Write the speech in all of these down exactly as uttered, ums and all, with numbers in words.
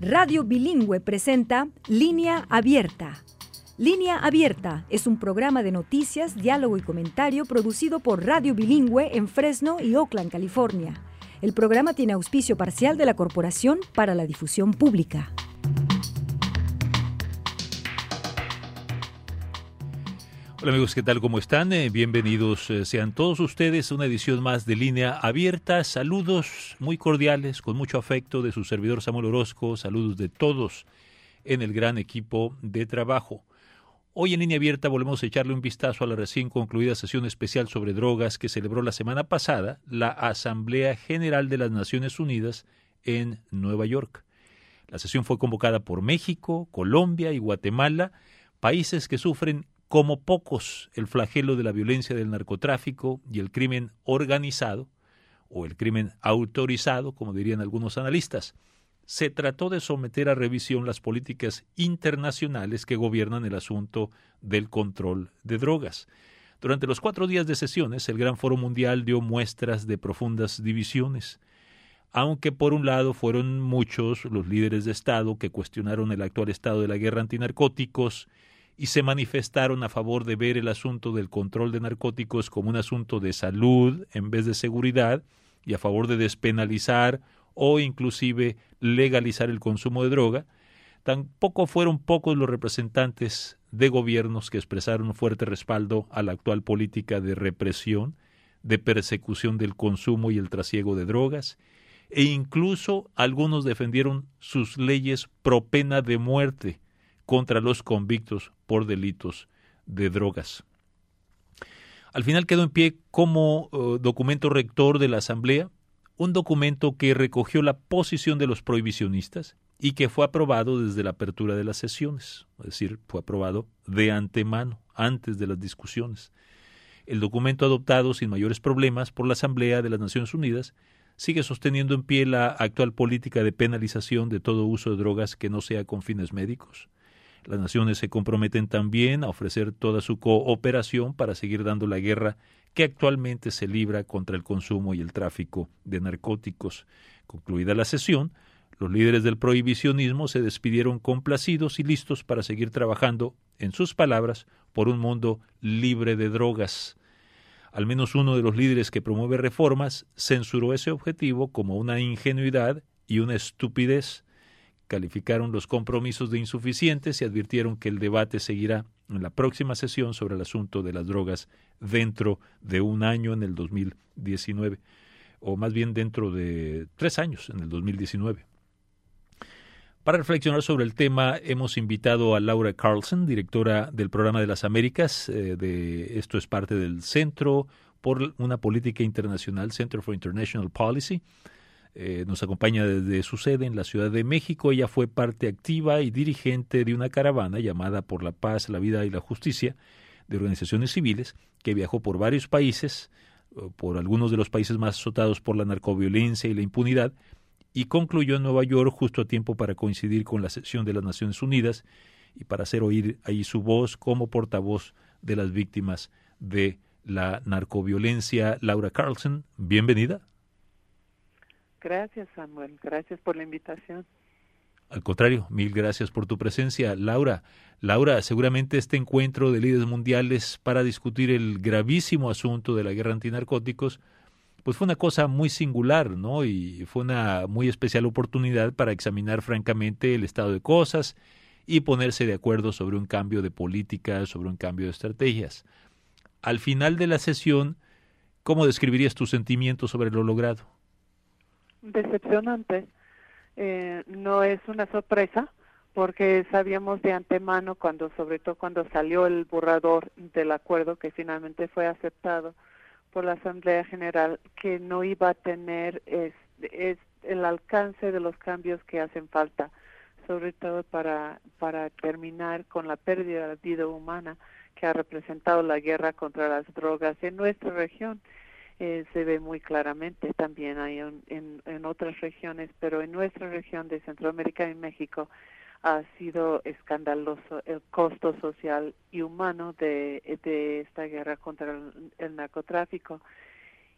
Radio Bilingüe presenta Línea Abierta. Línea Abierta es un programa de noticias, diálogo y comentario producido por Radio Bilingüe en Fresno y Oakland, California. El programa tiene auspicio parcial de la Corporación para la Difusión Pública. Hola amigos, ¿qué tal? ¿Cómo están? Eh, bienvenidos eh, sean todos ustedes a una edición más de Línea Abierta. Saludos muy cordiales, con mucho afecto de su servidor Samuel Orozco. Saludos de todos en el gran equipo de trabajo. Hoy en Línea Abierta volvemos a echarle un vistazo a la recién concluida sesión especial sobre drogas que celebró la semana pasada la Asamblea General de las Naciones Unidas en Nueva York. La sesión fue convocada por México, Colombia y Guatemala, países que sufren como pocos el flagelo de la violencia del narcotráfico y el crimen organizado, o el crimen autorizado, como dirían algunos analistas. Se trató de someter a revisión las políticas internacionales que gobiernan el asunto del control de drogas. Durante los cuatro días de sesiones, el Gran Foro Mundial dio muestras de profundas divisiones. Aunque por un lado fueron muchos los líderes de Estado que cuestionaron el actual estado de la guerra antinarcóticos y se manifestaron a favor de ver el asunto del control de narcóticos como un asunto de salud en vez de seguridad y a favor de despenalizar o inclusive legalizar el consumo de droga, tampoco fueron pocos los representantes de gobiernos que expresaron un fuerte respaldo a la actual política de represión, de persecución del consumo y el trasiego de drogas, e incluso algunos defendieron sus leyes pro pena de muerte contra los convictos por delitos de drogas. Al final quedó en pie como uh, documento rector de la Asamblea un documento que recogió la posición de los prohibicionistas y que fue aprobado desde la apertura de las sesiones, es decir, fue aprobado de antemano, antes de las discusiones. El documento adoptado sin mayores problemas por la Asamblea de las Naciones Unidas sigue sosteniendo en pie la actual política de penalización de todo uso de drogas que no sea con fines médicos. Las naciones se comprometen también a ofrecer toda su cooperación para seguir dando la guerra que actualmente se libra contra el consumo y el tráfico de narcóticos. Concluida la sesión, los líderes del prohibicionismo se despidieron complacidos y listos para seguir trabajando, en sus palabras, por un mundo libre de drogas. Al menos uno de los líderes que promueve reformas censuró ese objetivo como una ingenuidad y una estupidez. Calificaron los compromisos de insuficientes y advirtieron que el debate seguirá en la próxima sesión sobre el asunto de las drogas dentro de un año en el dos mil diecinueve, o más bien dentro de tres años en el dos mil diecinueve. Para reflexionar sobre el tema hemos invitado a Laura Carlson, directora del Programa de las Américas, eh, de esto es parte del Centro por una Política Internacional, Center for International Policy. Eh, nos acompaña desde su sede en la Ciudad de México. Ella fue parte activa y dirigente de una caravana llamada Por la Paz, la Vida y la Justicia de organizaciones civiles que viajó por varios países, por algunos de los países más azotados por la narcoviolencia y la impunidad, y concluyó en Nueva York justo a tiempo para coincidir con la sesión de las Naciones Unidas y para hacer oír ahí su voz como portavoz de las víctimas de la narcoviolencia. Laura Carlson, bienvenida. Gracias, Samuel. Gracias por la invitación. Al contrario, mil gracias por tu presencia. Laura, Laura, seguramente este encuentro de líderes mundiales para discutir el gravísimo asunto de la guerra antinarcóticos, pues fue una cosa muy singular, ¿no? Y fue una muy especial oportunidad para examinar francamente el estado de cosas y ponerse de acuerdo sobre un cambio de política, sobre un cambio de estrategias. Al final de la sesión, ¿cómo describirías tus sentimientos sobre lo logrado? Decepcionante. Eh, no es una sorpresa porque sabíamos de antemano, cuando sobre todo cuando salió el borrador del acuerdo que finalmente fue aceptado por la Asamblea General, que no iba a tener es, es el alcance de los cambios que hacen falta, sobre todo para, para terminar con la pérdida de vida humana que ha representado la guerra contra las drogas en nuestra región. Eh, se ve muy claramente, también hay en, en, en otras regiones, pero en nuestra región de Centroamérica y México ha sido escandaloso el costo social y humano de, de esta guerra contra el, el narcotráfico.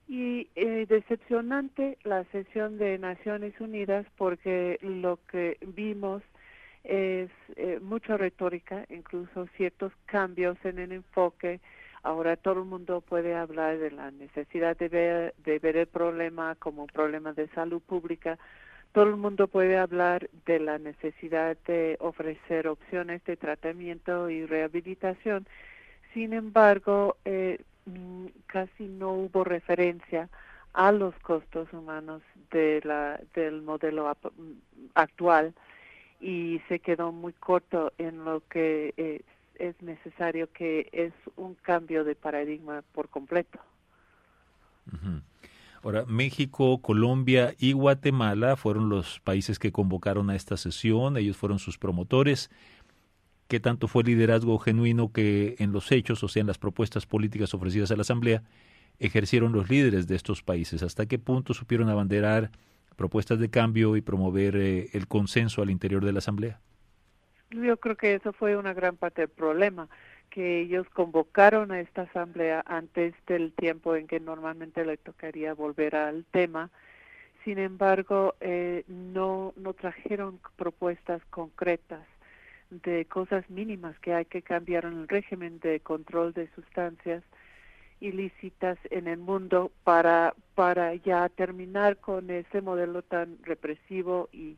Y eh, decepcionante la sesión de Naciones Unidas porque lo que vimos es eh, mucha retórica, incluso ciertos cambios en el enfoque. Ahora todo el mundo puede hablar de la necesidad de ver, de ver el problema como un problema de salud pública. Todo el mundo puede hablar de la necesidad de ofrecer opciones de tratamiento y rehabilitación. Sin embargo, eh, casi no hubo referencia a los costos humanos de la, del modelo ap- actual y se quedó muy corto en lo que eh, es necesario, que es un cambio de paradigma por completo. Uh-huh. Ahora, México, Colombia y Guatemala fueron los países que convocaron a esta sesión, ellos fueron sus promotores. ¿Qué tanto fue el liderazgo genuino que en los hechos, o sea, en las propuestas políticas ofrecidas a la Asamblea, ejercieron los líderes de estos países? ¿Hasta qué punto supieron abanderar propuestas de cambio y promover eh, el consenso al interior de la Asamblea? Yo creo que eso fue una gran parte del problema, que ellos convocaron a esta Asamblea antes del tiempo en que normalmente le tocaría volver al tema. Sin embargo, eh, no, no trajeron propuestas concretas de cosas mínimas que hay que cambiar en el régimen de control de sustancias ilícitas en el mundo para para ya terminar con ese modelo tan represivo y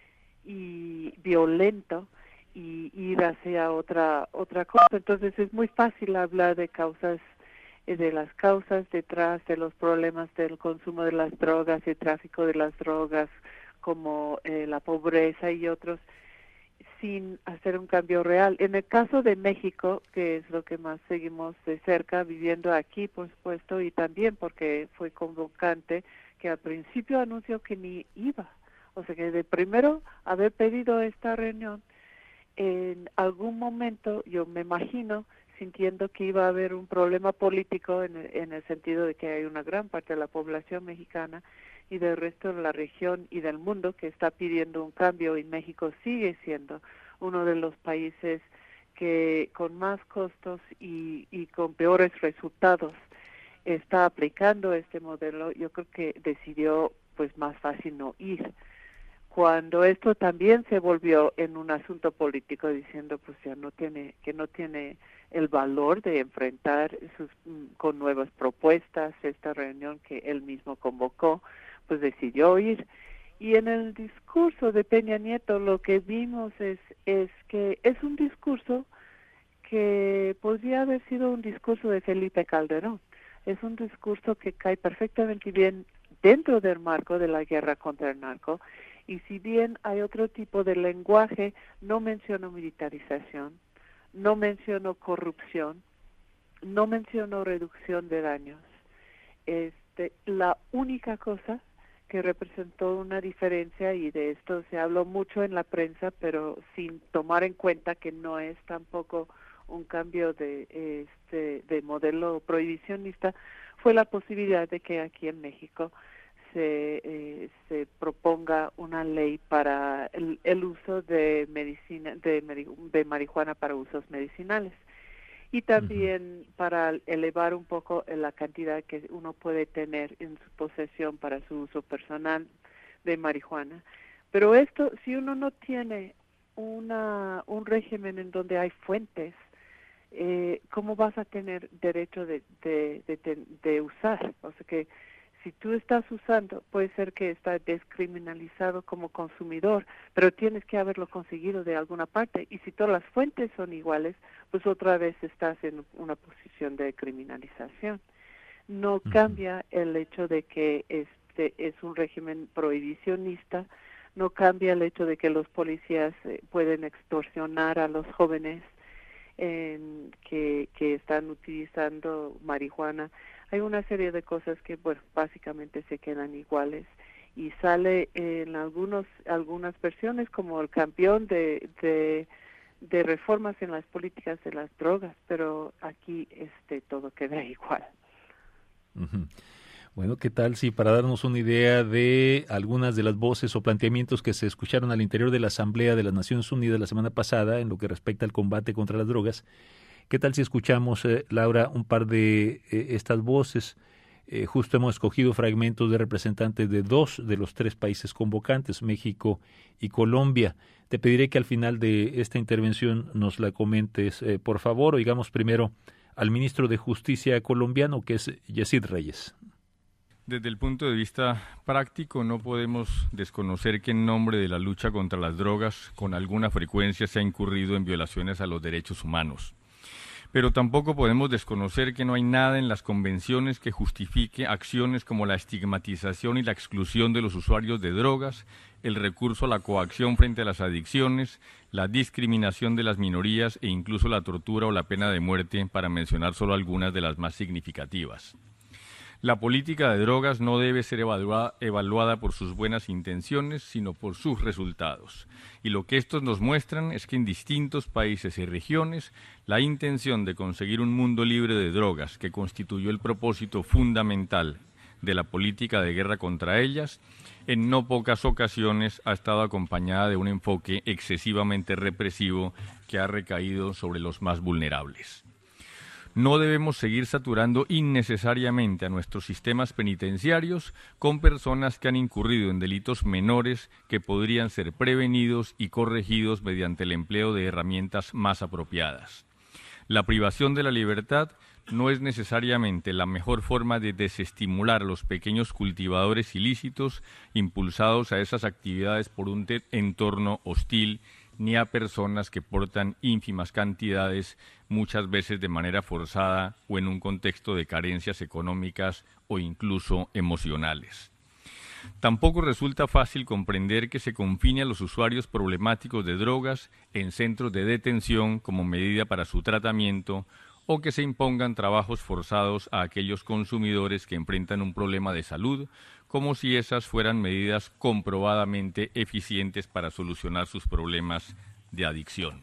y violento y ir hacia otra otra cosa. Entonces es muy fácil hablar de causas, de las causas detrás de los problemas del consumo de las drogas y tráfico de las drogas, como eh, la pobreza y otros, sin hacer un cambio real. En el caso de México, que es lo que más seguimos de cerca, viviendo aquí, por supuesto, y también porque fue convocante, que al principio anunció que ni iba. O sea que de primero haber pedido esta reunión, en algún momento, yo me imagino, sintiendo que iba a haber un problema político en el, en el sentido de que hay una gran parte de la población mexicana y del resto de la región y del mundo que está pidiendo un cambio, y México sigue siendo uno de los países que con más costos y, y con peores resultados está aplicando este modelo. Yo creo que decidió pues más fácil no ir. Cuando esto también se volvió en un asunto político, diciendo pues ya no tiene, que no tiene el valor de enfrentar sus, con nuevas propuestas esta reunión que él mismo convocó, pues decidió ir. Y en el discurso de Peña Nieto lo que vimos es, es que es un discurso que podría haber sido un discurso de Felipe Calderón. Es un discurso que cae perfectamente bien dentro del marco de la guerra contra el narco, y si bien hay otro tipo de lenguaje, no menciono militarización, no menciono corrupción, no menciono reducción de daños. Este, la única cosa que representó una diferencia, y de esto se habló mucho en la prensa, pero sin tomar en cuenta que no es tampoco un cambio de este de modelo prohibicionista, fue la posibilidad de que aquí en México se eh, se proponga una ley para el, el uso de medicina de, de marihuana para usos medicinales, y también uh-huh. para elevar un poco la cantidad que uno puede tener en su posesión para su uso personal de marihuana. Pero esto, si uno no tiene una un régimen en donde hay fuentes, eh, ¿cómo vas a tener derecho de, de, de, de, de usar? O sea que si tú estás usando, puede ser que está descriminalizado como consumidor, pero tienes que haberlo conseguido de alguna parte. Y si todas las fuentes son iguales, pues otra vez estás en una posición de criminalización. No uh-huh. cambia el hecho de que este es un régimen prohibicionista, no cambia el hecho de que los policías eh, pueden extorsionar a los jóvenes eh, que, que están utilizando marihuana. Hay una serie de cosas que, bueno, básicamente se quedan iguales, y sale en algunos algunas versiones como el campeón de, de de reformas en las políticas de las drogas, pero aquí este todo queda igual. Uh-huh. Bueno, ¿qué tal si para darnos una idea de algunas de las voces o planteamientos que se escucharon al interior de la Asamblea de las Naciones Unidas la semana pasada en lo que respecta al combate contra las drogas? ¿Qué tal si escuchamos, eh, Laura, un par de eh, estas voces? Eh, justo hemos escogido fragmentos de representantes de dos de los tres países convocantes, México y Colombia. Te pediré que al final de esta intervención nos la comentes, eh, por favor. Oigamos primero al ministro de Justicia colombiano, que es Yesid Reyes. Desde el punto de vista práctico, no podemos desconocer que en nombre de la lucha contra las drogas, con alguna frecuencia se ha incurrido en violaciones a los derechos humanos. Pero tampoco podemos desconocer que no hay nada en las convenciones que justifique acciones como la estigmatización y la exclusión de los usuarios de drogas, el recurso a la coacción frente a las adicciones, la discriminación de las minorías e incluso la tortura o la pena de muerte, para mencionar solo algunas de las más significativas. La política de drogas no debe ser evaluada, evaluada por sus buenas intenciones, sino por sus resultados. Y lo que estos nos muestran es que en distintos países y regiones, la intención de conseguir un mundo libre de drogas, que constituyó el propósito fundamental de la política de guerra contra ellas, en no pocas ocasiones ha estado acompañada de un enfoque excesivamente represivo que ha recaído sobre los más vulnerables. No debemos seguir saturando innecesariamente a nuestros sistemas penitenciarios con personas que han incurrido en delitos menores que podrían ser prevenidos y corregidos mediante el empleo de herramientas más apropiadas. La privación de la libertad no es necesariamente la mejor forma de desestimular a los pequeños cultivadores ilícitos impulsados a esas actividades por un entorno hostil, ni a personas que portan ínfimas cantidades, muchas veces de manera forzada o en un contexto de carencias económicas o incluso emocionales. Tampoco resulta fácil comprender que se confine a los usuarios problemáticos de drogas en centros de detención como medida para su tratamiento, o que se impongan trabajos forzados a aquellos consumidores que enfrentan un problema de salud, como si esas fueran medidas comprobadamente eficientes para solucionar sus problemas de adicción.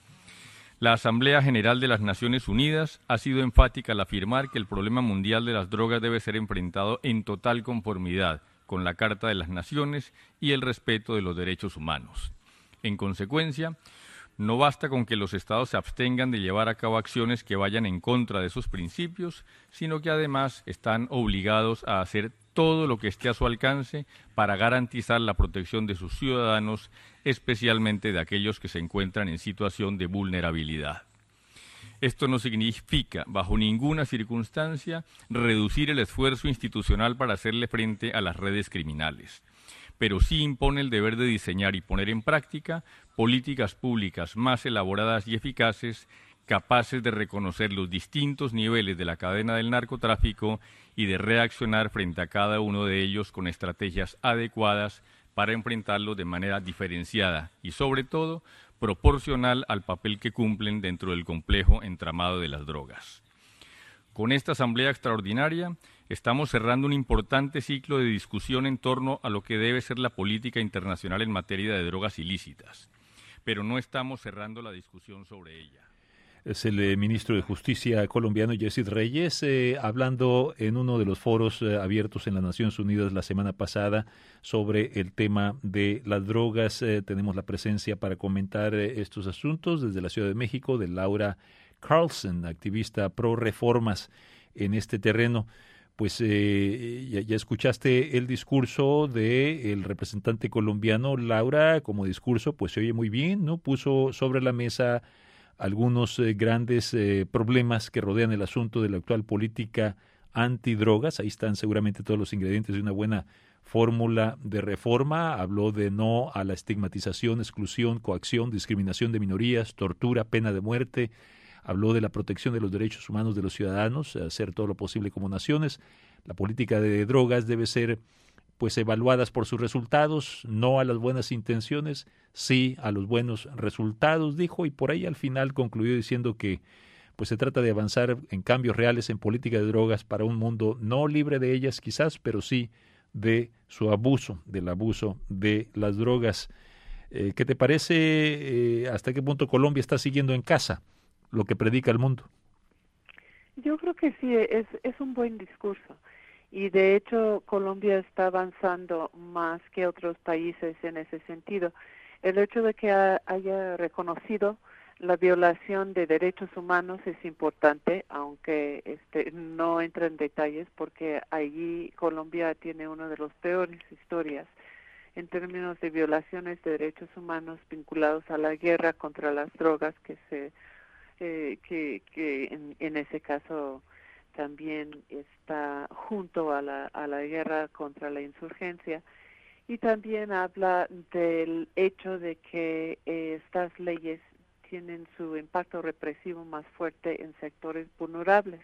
La Asamblea General de las Naciones Unidas ha sido enfática al afirmar que el problema mundial de las drogas debe ser enfrentado en total conformidad con la Carta de las Naciones y el respeto de los derechos humanos. En consecuencia, no basta con que los Estados se abstengan de llevar a cabo acciones que vayan en contra de esos principios, sino que además están obligados a hacer todo lo que esté a su alcance para garantizar la protección de sus ciudadanos, especialmente de aquellos que se encuentran en situación de vulnerabilidad. Esto no significa, bajo ninguna circunstancia, reducir el esfuerzo institucional para hacerle frente a las redes criminales, pero sí impone el deber de diseñar y poner en práctica políticas públicas más elaboradas y eficaces, capaces de reconocer los distintos niveles de la cadena del narcotráfico y de reaccionar frente a cada uno de ellos con estrategias adecuadas para enfrentarlos de manera diferenciada y, sobre todo, proporcional al papel que cumplen dentro del complejo entramado de las drogas. Con esta Asamblea Extraordinaria estamos cerrando un importante ciclo de discusión en torno a lo que debe ser la política internacional en materia de drogas ilícitas, pero no estamos cerrando la discusión sobre ella. Es el eh, ministro de Justicia colombiano, Yesid Reyes, eh, hablando en uno de los foros eh, abiertos en las Naciones Unidas la semana pasada sobre el tema de las drogas. Eh, tenemos la presencia para comentar eh, estos asuntos desde la Ciudad de México de Laura Carlson, activista pro reformas en este terreno. Pues eh, ya, ya escuchaste el discurso del representante colombiano. Laura, como discurso, pues se oye muy bien, ¿no? Puso sobre la mesa algunos eh, grandes eh, problemas que rodean el asunto de la actual política antidrogas. Ahí están seguramente todos los ingredientes de una buena fórmula de reforma. Habló de no a la estigmatización, exclusión, coacción, discriminación de minorías, tortura, pena de muerte. Habló de la protección de los derechos humanos de los ciudadanos, hacer todo lo posible como naciones. La política de drogas debe ser pues evaluadas por sus resultados, no a las buenas intenciones, sí a los buenos resultados, dijo, y por ahí al final concluyó diciendo que pues se trata de avanzar en cambios reales en política de drogas para un mundo no libre de ellas quizás, pero sí de su abuso, del abuso de las drogas. Eh, ¿Qué te parece? Eh, ¿Hasta qué punto Colombia está siguiendo en casa lo que predica el mundo? Yo creo que sí, es, es un buen discurso. Y de hecho Colombia está avanzando más que otros países en ese sentido. El hecho de que ha, haya reconocido la violación de derechos humanos es importante, aunque este, no entra en detalles, porque allí Colombia tiene una de las peores historias en términos de violaciones de derechos humanos vinculados a la guerra contra las drogas, que se eh, que, que en, en ese caso también está junto a la, a la guerra contra la insurgencia, y también habla del hecho de que eh, estas leyes tienen su impacto represivo más fuerte en sectores vulnerables.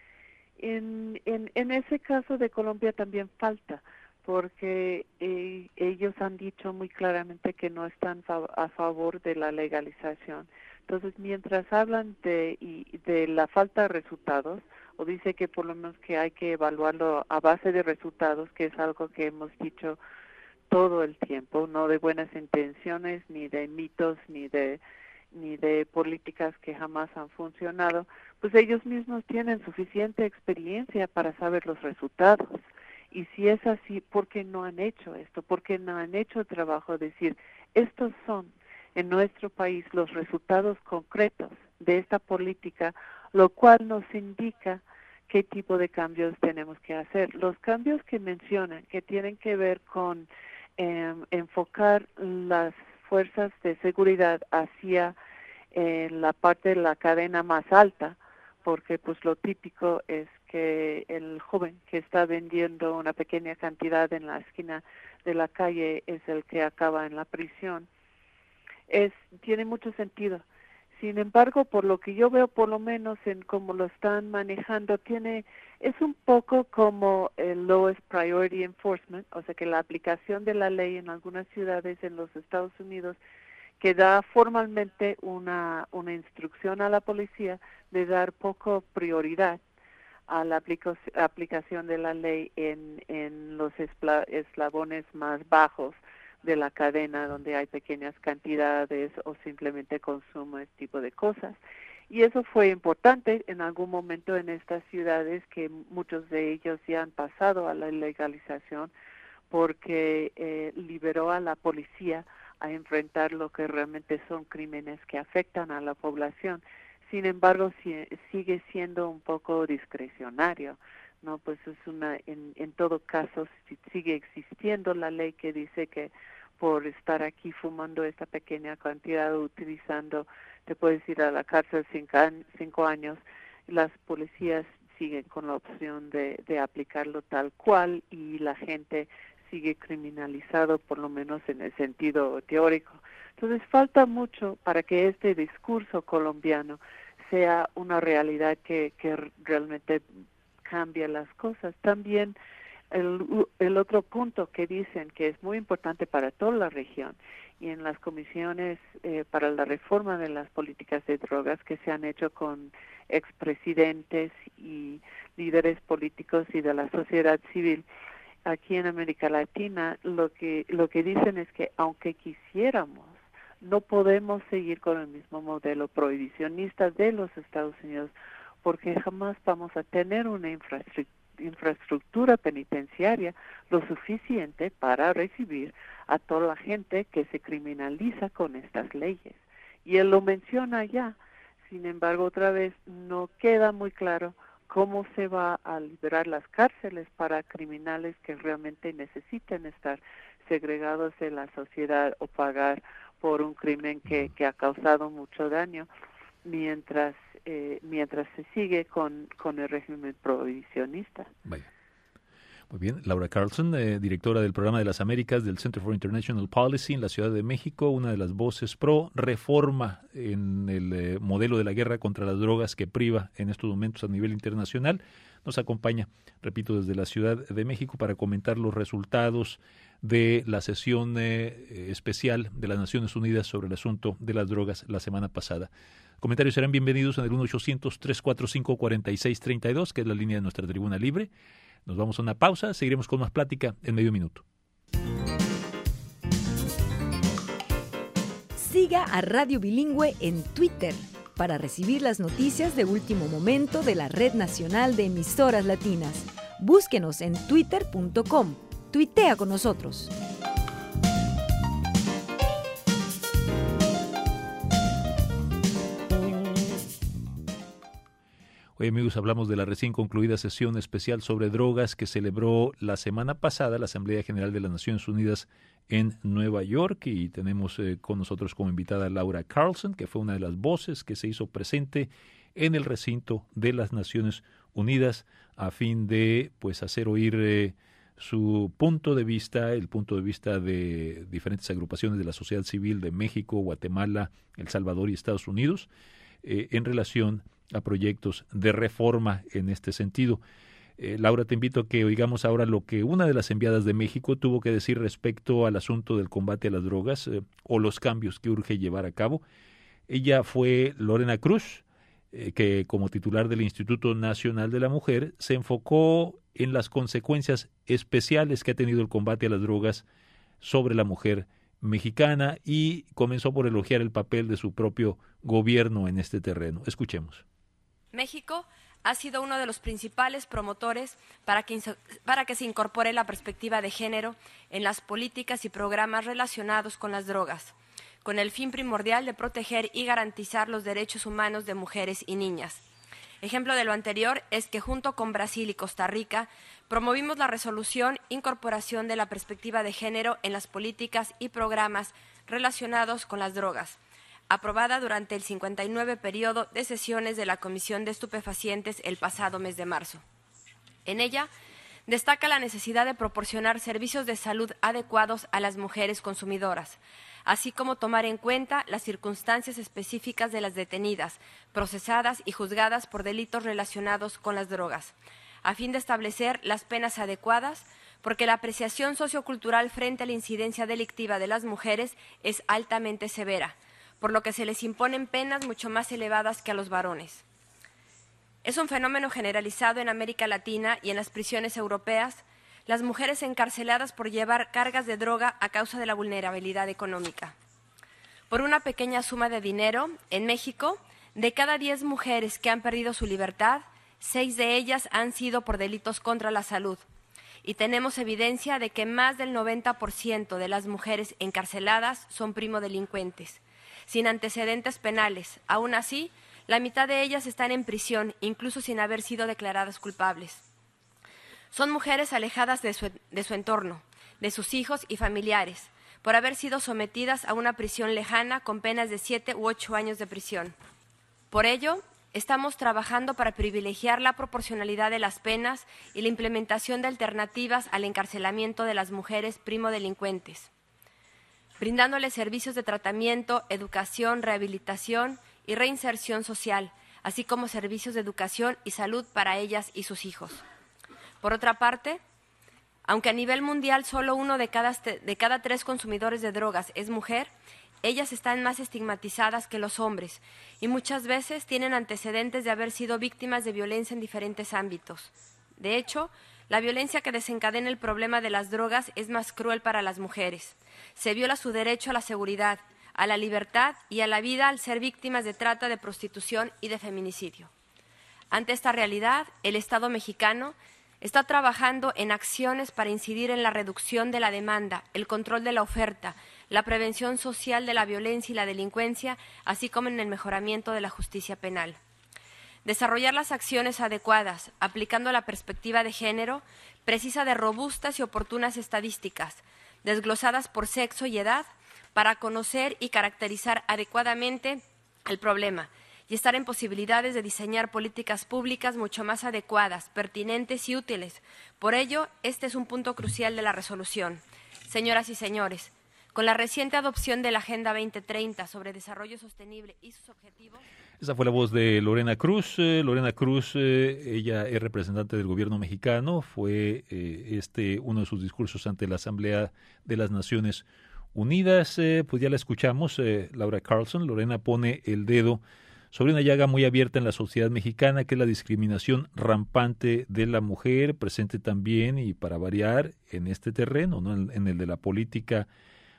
En, en, en ese caso de Colombia también falta, porque eh, ellos han dicho muy claramente que no están fa- a favor de la legalización. Entonces, mientras hablan de, y, de la falta de resultados, o dice que por lo menos que hay que evaluarlo a base de resultados, que es algo que hemos dicho todo el tiempo, no de buenas intenciones, ni de mitos, ni de ni de políticas que jamás han funcionado, pues ellos mismos tienen suficiente experiencia para saber los resultados. Y si es así, ¿por qué no han hecho esto? ¿Por qué no han hecho el trabajo de decir, estos son en nuestro país los resultados concretos de esta política, lo cual nos indica qué tipo de cambios tenemos que hacer? Los cambios que mencionan, que tienen que ver con eh, enfocar las fuerzas de seguridad hacia eh, la parte de la cadena más alta, porque pues lo típico es que el joven que está vendiendo una pequeña cantidad en la esquina de la calle es el que acaba en la prisión. Es tiene mucho sentido. Sin embargo, por lo que yo veo, por lo menos en cómo lo están manejando, tiene es un poco como el lowest priority enforcement, o sea que la aplicación de la ley en algunas ciudades en los Estados Unidos que da formalmente una una instrucción a la policía de dar poco prioridad a la aplico, aplicación de la ley en en los espla, eslabones más bajos de la cadena, donde hay pequeñas cantidades o simplemente consumo este tipo de cosas. Y eso fue importante en algún momento en estas ciudades, que muchos de ellos ya han pasado a la legalización, porque eh, liberó a la policía a enfrentar lo que realmente son crímenes que afectan a la población. Sin embargo, si, sigue siendo un poco discrecionario, ¿no? Pues es una, en, en todo caso, si sigue existiendo la ley que dice que por estar aquí fumando esta pequeña cantidad, utilizando, te puedes ir a la cárcel cinco, cinco años. Las policías siguen con la opción de, de aplicarlo tal cual, y la gente sigue criminalizado, por lo menos en el sentido teórico. Entonces falta mucho para que este discurso colombiano sea una realidad que, que realmente cambie las cosas. También el, el otro punto que dicen que es muy importante para toda la región, y en las comisiones eh, para la reforma de las políticas de drogas que se han hecho con expresidentes y líderes políticos y de la sociedad civil aquí en América Latina, lo que lo que dicen es que aunque quisiéramos, no podemos seguir con el mismo modelo prohibicionista de los Estados Unidos, porque jamás vamos a tener una infraestructura infraestructura penitenciaria lo suficiente para recibir a toda la gente que se criminaliza con estas leyes. Y él lo menciona ya. Sin embargo, otra vez no queda muy claro cómo se va a liberar las cárceles para criminales que realmente necesiten estar segregados de la sociedad o pagar por un crimen que, que ha causado mucho daño, mientras eh, mientras se sigue con, con el régimen prohibicionista. Vaya. Muy bien. Laura Carlson, eh, directora del Programa de las Américas del Center for International Policy en la Ciudad de México, una de las voces pro reforma en el eh, modelo de la guerra contra las drogas que priva en estos momentos a nivel internacional. Nos acompaña, repito, desde la Ciudad de México para comentar los resultados de la sesión eh, especial de las Naciones Unidas sobre el asunto de las drogas la semana pasada. Comentarios serán bienvenidos en el uno ochocientos, trescientos cuarenta y cinco, cuarenta y seis treinta y dos, que es la línea de nuestra tribuna libre. Nos vamos a una pausa, seguiremos con más plática en medio minuto. Siga a Radio Bilingüe en Twitter para recibir las noticias de último momento de la Red Nacional de Emisoras Latinas. Búsquenos en twitter punto com. Tuitea con nosotros. Hoy, amigos, hablamos de la recién concluida sesión especial sobre drogas que celebró la semana pasada la Asamblea General de las Naciones Unidas en Nueva York, y tenemos eh, con nosotros como invitada a Laura Carlson, que fue una de las voces que se hizo presente en el recinto de las Naciones Unidas a fin de pues hacer oír eh, su punto de vista, el punto de vista de diferentes agrupaciones de la sociedad civil de México, Guatemala, El Salvador y Estados Unidos eh, en relación a proyectos de reforma en este sentido. Eh, Laura, te invito a que oigamos ahora lo que una de las enviadas de México tuvo que decir respecto al asunto del combate a las drogas eh, o los cambios que urge llevar a cabo. Ella fue Lorena Cruz, eh, que como titular del Instituto Nacional de la Mujer se enfocó en las consecuencias especiales que ha tenido el combate a las drogas sobre la mujer mexicana, y comenzó por elogiar el papel de su propio gobierno en este terreno. Escuchemos. México ha sido uno de los principales promotores para que, para que se incorpore la perspectiva de género en las políticas y programas relacionados con las drogas, con el fin primordial de proteger y garantizar los derechos humanos de mujeres y niñas. Ejemplo de lo anterior es que junto con Brasil y Costa Rica promovimos la resolución Incorporación de la perspectiva de género en las políticas y programas relacionados con las drogas, aprobada durante el cincuenta y nueve periodo de sesiones de la Comisión de Estupefacientes el pasado mes de marzo. En ella destaca la necesidad de proporcionar servicios de salud adecuados a las mujeres consumidoras, así como tomar en cuenta las circunstancias específicas de las detenidas, procesadas y juzgadas por delitos relacionados con las drogas, a fin de establecer las penas adecuadas, porque la apreciación sociocultural frente a la incidencia delictiva de las mujeres es altamente severa, por lo que se les imponen penas mucho más elevadas que a los varones. Es un fenómeno generalizado en América Latina y en las prisiones europeas, las mujeres encarceladas por llevar cargas de droga a causa de la vulnerabilidad económica. Por una pequeña suma de dinero, en México, de cada diez mujeres que han perdido su libertad, seis de ellas han sido por delitos contra la salud, y tenemos evidencia de que más del noventa por ciento de las mujeres encarceladas son primodelincuentes, sin antecedentes penales. Aún así, la mitad de ellas están en prisión, incluso sin haber sido declaradas culpables. Son mujeres alejadas de su, de su entorno, de sus hijos y familiares, por haber sido sometidas a una prisión lejana con penas de siete u ocho años de prisión. Por ello, estamos trabajando para privilegiar la proporcionalidad de las penas y la implementación de alternativas al encarcelamiento de las mujeres primodelincuentes, brindándoles servicios de tratamiento, educación, rehabilitación y reinserción social, así como servicios de educación y salud para ellas y sus hijos. Por otra parte, aunque a nivel mundial solo uno de cada, de cada tres consumidores de drogas es mujer, ellas están más estigmatizadas que los hombres y muchas veces tienen antecedentes de haber sido víctimas de violencia en diferentes ámbitos. De hecho, la violencia que desencadena el problema de las drogas es más cruel para las mujeres. Se viola su derecho a la seguridad, a la libertad y a la vida al ser víctimas de trata, de prostitución y de feminicidio. Ante esta realidad, el Estado mexicano está trabajando en acciones para incidir en la reducción de la demanda, el control de la oferta, la prevención social de la violencia y la delincuencia, así como en el mejoramiento de la justicia penal. Desarrollar las acciones adecuadas, aplicando la perspectiva de género, precisa de robustas y oportunas estadísticas, desglosadas por sexo y edad, para conocer y caracterizar adecuadamente el problema y estar en posibilidades de diseñar políticas públicas mucho más adecuadas, pertinentes y útiles. Por ello, este es un punto crucial de la resolución. Señoras y señores, con la reciente adopción de la Agenda veinte treinta sobre desarrollo sostenible y sus objetivos... Esa fue la voz de Lorena Cruz. Eh, Lorena Cruz, eh, ella es representante del gobierno mexicano, fue eh, este uno de sus discursos ante la Asamblea de las Naciones Unidas. Eh, pues ya la escuchamos, eh, Laura Carlson. Lorena pone el dedo sobre una llaga muy abierta en la sociedad mexicana, que es la discriminación rampante de la mujer, presente también y para variar en este terreno, ¿no? en, en el de la política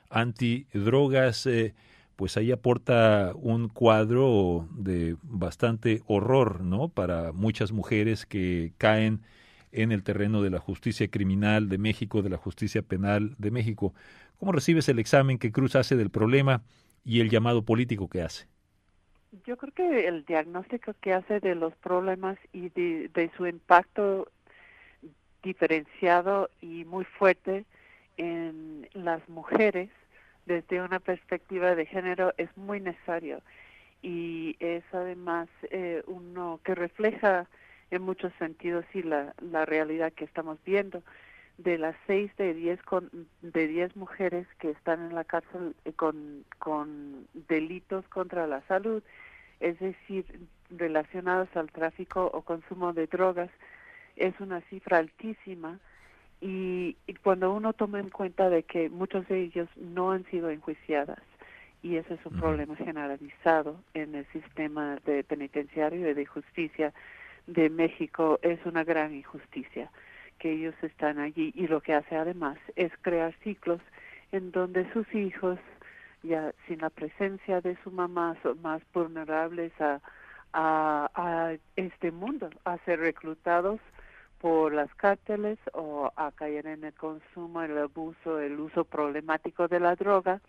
antidrogas. Eh, pues ahí aporta un cuadro de bastante horror, ¿no? Para muchas mujeres que caen en el terreno de la justicia criminal de México, de la justicia penal de México. ¿Cómo recibes el examen que Cruz hace del problema y el llamado político que hace? Yo creo que el diagnóstico que hace de los problemas y de, de su impacto diferenciado y muy fuerte en las mujeres desde una perspectiva de género es muy necesario, y es además eh, uno que refleja en muchos sentidos sí la, la realidad que estamos viendo. De las seis de diez con, de diez mujeres que están en la cárcel eh, con, con delitos contra la salud, es decir, relacionados al tráfico o consumo de drogas, es una cifra altísima, y, y cuando uno toma en cuenta de que muchos de ellos no han sido enjuiciadas, y ese es un uh-huh. problema generalizado en el sistema de penitenciario y de justicia de México, es una gran injusticia que ellos están allí, y lo que hace además es crear ciclos en donde sus hijos, ya sin la presencia de su mamá, son más vulnerables a, a, a este mundo, a ser reclutados por las cárteles o a caer en el consumo, el abuso, el uso problemático de la droga,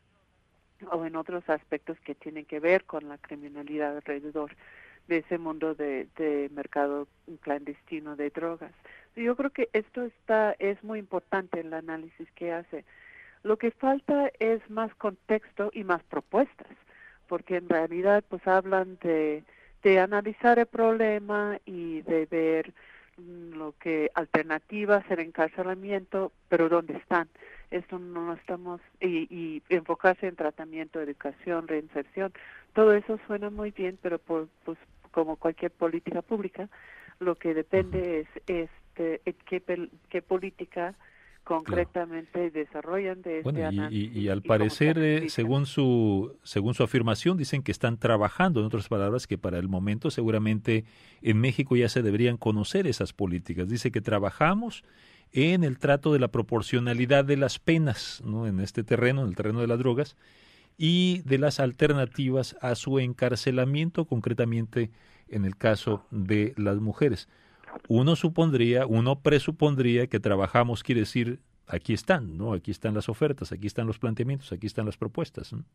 o en otros aspectos que tienen que ver con la criminalidad alrededor de ese mundo de, de mercado clandestino de drogas. Yo creo que esto está es muy importante en el análisis que hace. Lo que falta es más contexto y más propuestas, porque en realidad pues hablan de, de analizar el problema y de ver lo que alternativas el encarcelamiento, pero ¿dónde están? Esto no estamos, y, y enfocarse en tratamiento, educación, reinserción, todo eso suena muy bien, pero por, pues como cualquier política pública, lo que depende es este qué, qué política concretamente claro. desarrollan de este bueno, análisis. Y, y, y al y parecer, eh, según su según su afirmación, dicen que están trabajando, en otras palabras, que para el momento seguramente en México ya se deberían conocer esas políticas. Dice que trabajamos en el trato de la proporcionalidad de las penas, ¿no? En este terreno, en el terreno de las drogas, y de las alternativas a su encarcelamiento, concretamente en el caso de las mujeres. Uno supondría, uno presupondría que trabajamos quiere decir, aquí están, ¿no? Aquí están las ofertas, aquí están los planteamientos, aquí están las propuestas, ¿no?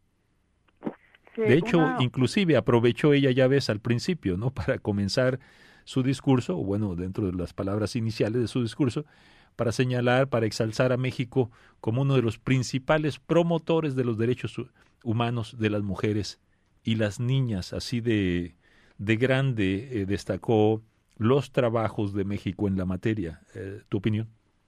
Sí, de hecho, una... inclusive aprovechó ella, ya ves, al principio, ¿no? Para comenzar su discurso, o bueno, dentro de las palabras iniciales de su discurso, para señalar, para exalzar a México como uno de los principales promotores de los derechos humanos de las mujeres y las niñas. Así de, de grande eh, destacó los trabajos de México en la materia. Eh, ¿Tu opinión?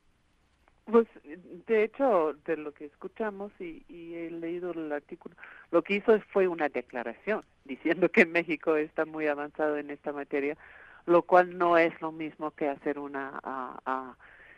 Pues, de hecho, de lo que escuchamos y, y he leído el artículo, lo que hizo fue una declaración diciendo que México está muy avanzado en esta materia, lo cual no es lo mismo que hacer una a, a,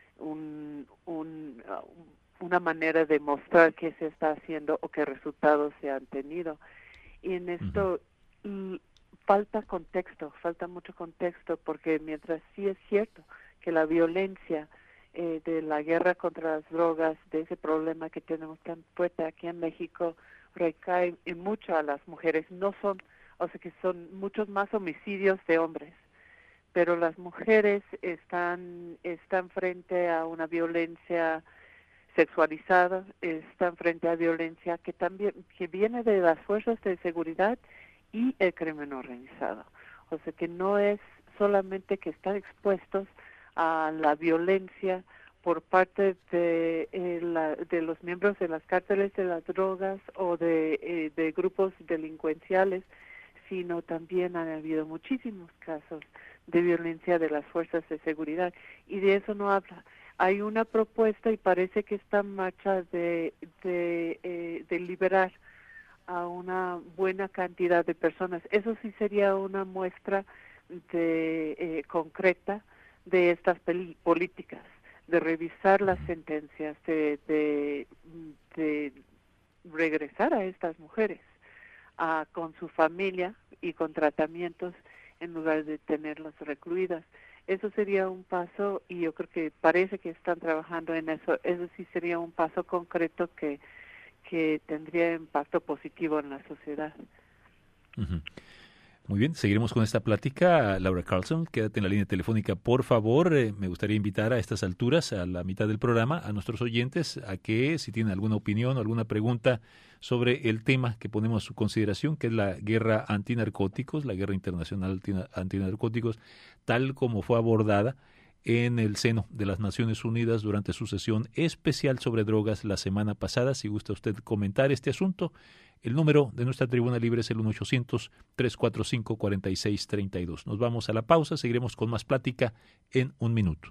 un, un, uh, una manera de mostrar qué se está haciendo o qué resultados se han tenido. Y en esto uh-huh. falta contexto, falta mucho contexto, porque mientras sí es cierto que la violencia eh, de la guerra contra las drogas, de ese problema que tenemos tan fuerte aquí en México, recae en mucho a las mujeres. No son, o sea que son muchos más homicidios de hombres, pero las mujeres están están frente a una violencia sexualizada, están frente a violencia que también que viene de las fuerzas de seguridad y el crimen organizado. O sea que no es solamente que están expuestos a la violencia por parte de, eh, la, de los miembros de las cárteles de las drogas o de, eh, de grupos delincuenciales, sino también han habido muchísimos casos de violencia de las fuerzas de seguridad, y de eso no habla. Hay una propuesta y parece que está en marcha de, de, eh, de liberar a una buena cantidad de personas. Eso sí sería una muestra de eh, concreta de estas políticas, de revisar las sentencias, de, de, de regresar a estas mujeres a, con su familia y con tratamientos en lugar de tenerlas recluidas. Eso sería un paso, y yo creo que parece que están trabajando en eso. Eso sí sería un paso concreto que, que tendría impacto positivo en la sociedad. Uh-huh. Muy bien, seguiremos con esta plática. Laura Carlson, quédate en la línea telefónica, por favor. Eh, me gustaría invitar a estas alturas, a la mitad del programa, a nuestros oyentes a que, si tienen alguna opinión o alguna pregunta sobre el tema que ponemos a su consideración, que es la guerra antinarcóticos, la guerra internacional antinarcóticos, tal como fue abordada en el seno de las Naciones Unidas durante su sesión especial sobre drogas la semana pasada. Si gusta usted comentar este asunto, el número de nuestra tribuna libre es el uno ochocientos, tres cuatro cinco, cuatro seis tres dos. Nos vamos a la pausa, seguiremos con más plática en un minuto.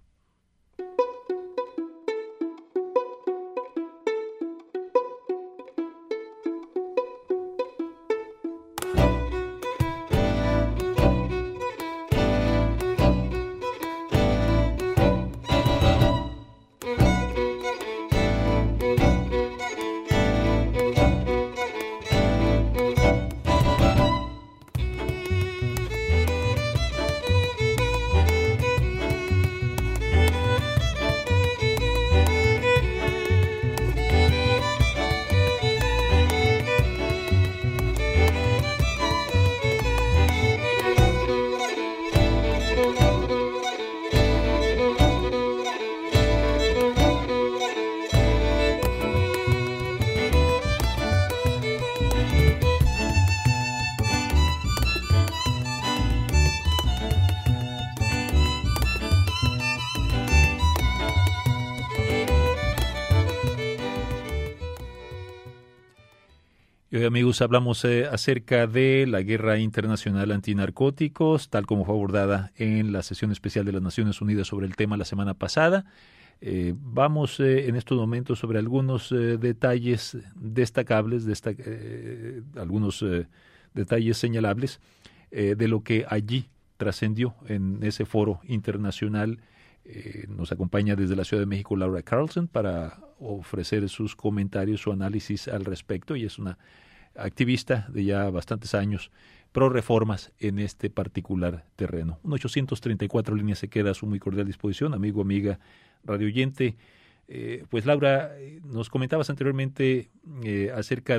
Y hoy, amigos, hablamos eh, acerca de la guerra internacional antinarcóticos, tal como fue abordada en la sesión especial de las Naciones Unidas sobre el tema la semana pasada. Eh, vamos eh, en estos momentos sobre algunos eh, detalles destacables, desta eh, algunos eh, detalles señalables eh, de lo que allí trascendió en ese foro internacional. Eh, nos acompaña desde la Ciudad de México Laura Carlson para ofrecer sus comentarios, su análisis al respecto, y es una activista de ya bastantes años pro reformas en este particular terreno. uno ochocientos treinta y cuatro líneas se queda a su muy cordial disposición, amigo, amiga, radio oyente. Eh, pues Laura, nos comentabas anteriormente eh, acerca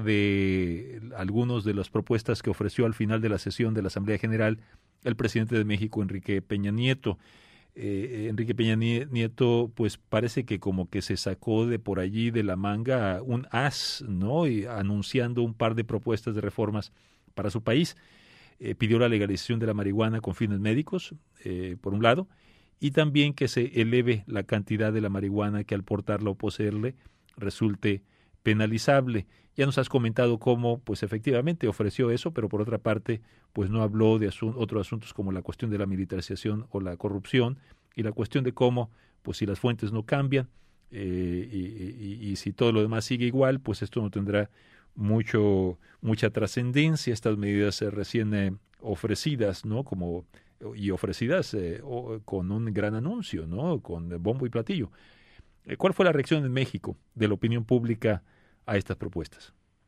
de algunas de las propuestas que ofreció al final de la sesión de la Asamblea General el presidente de México, Enrique Peña Nieto. Eh, Enrique Peña Nieto, pues parece que como que se sacó de por allí de la manga un as, ¿no? Y anunciando un par de propuestas de reformas para su país. Eh, pidió la legalización de la marihuana con fines médicos, eh, por un lado, y también que se eleve la cantidad de la marihuana que al portarla o poseerle resulte penalizable. Ya nos has comentado cómo, pues efectivamente ofreció eso, pero por otra parte, pues no habló de asun- otros asuntos como la cuestión de la militarización o la corrupción, y la cuestión de cómo, pues si las fuentes no cambian eh, y, y, y si todo lo demás sigue igual, pues esto no tendrá mucho mucha trascendencia. Estas medidas eh, recién eh, ofrecidas, ¿no? Como y ofrecidas eh, o, con un gran anuncio, ¿no? Con bombo y platillo. Eh, ¿Cuál fue la reacción en México de la opinión pública a estas propuestas?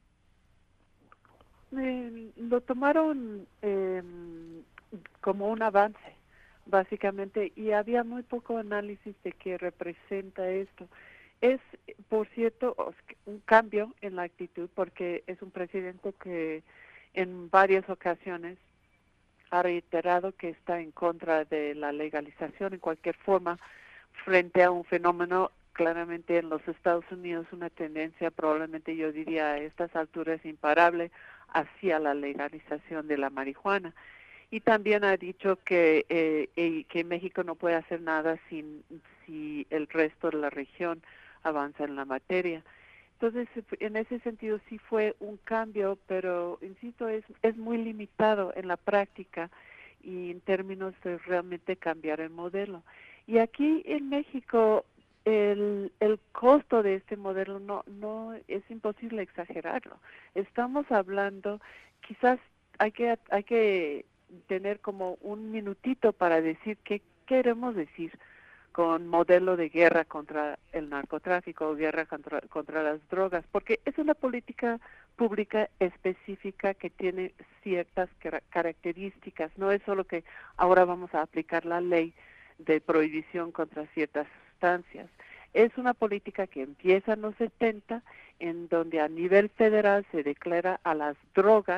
Eh, lo tomaron eh, como un avance, básicamente, y había muy poco análisis de qué representa esto. Es, por cierto, un cambio en la actitud, porque es un presidente que en varias ocasiones ha reiterado que está en contra de la legalización en cualquier forma frente a un fenómeno claramente en los Estados Unidos, una tendencia probablemente yo diría a estas alturas imparable hacia la legalización de la marihuana. Y también ha dicho que eh, eh, que México no puede hacer nada sin si el resto de la región avanza en la materia. Entonces, en ese sentido sí fue un cambio, pero insisto, es es muy limitado en la práctica y en términos de realmente cambiar el modelo. Y aquí en México el el costo de este modelo no no es imposible exagerarlo. Estamos hablando, quizás hay que hay que tener como un minutito para decir qué queremos decir con modelo de guerra contra el narcotráfico o guerra contra, contra las drogas, porque es una política pública específica que tiene ciertas características. No es solo que ahora vamos a aplicar la ley de prohibición contra ciertas sustancias. Es una política que empieza en los setenta, en donde a nivel federal se declara a las drogas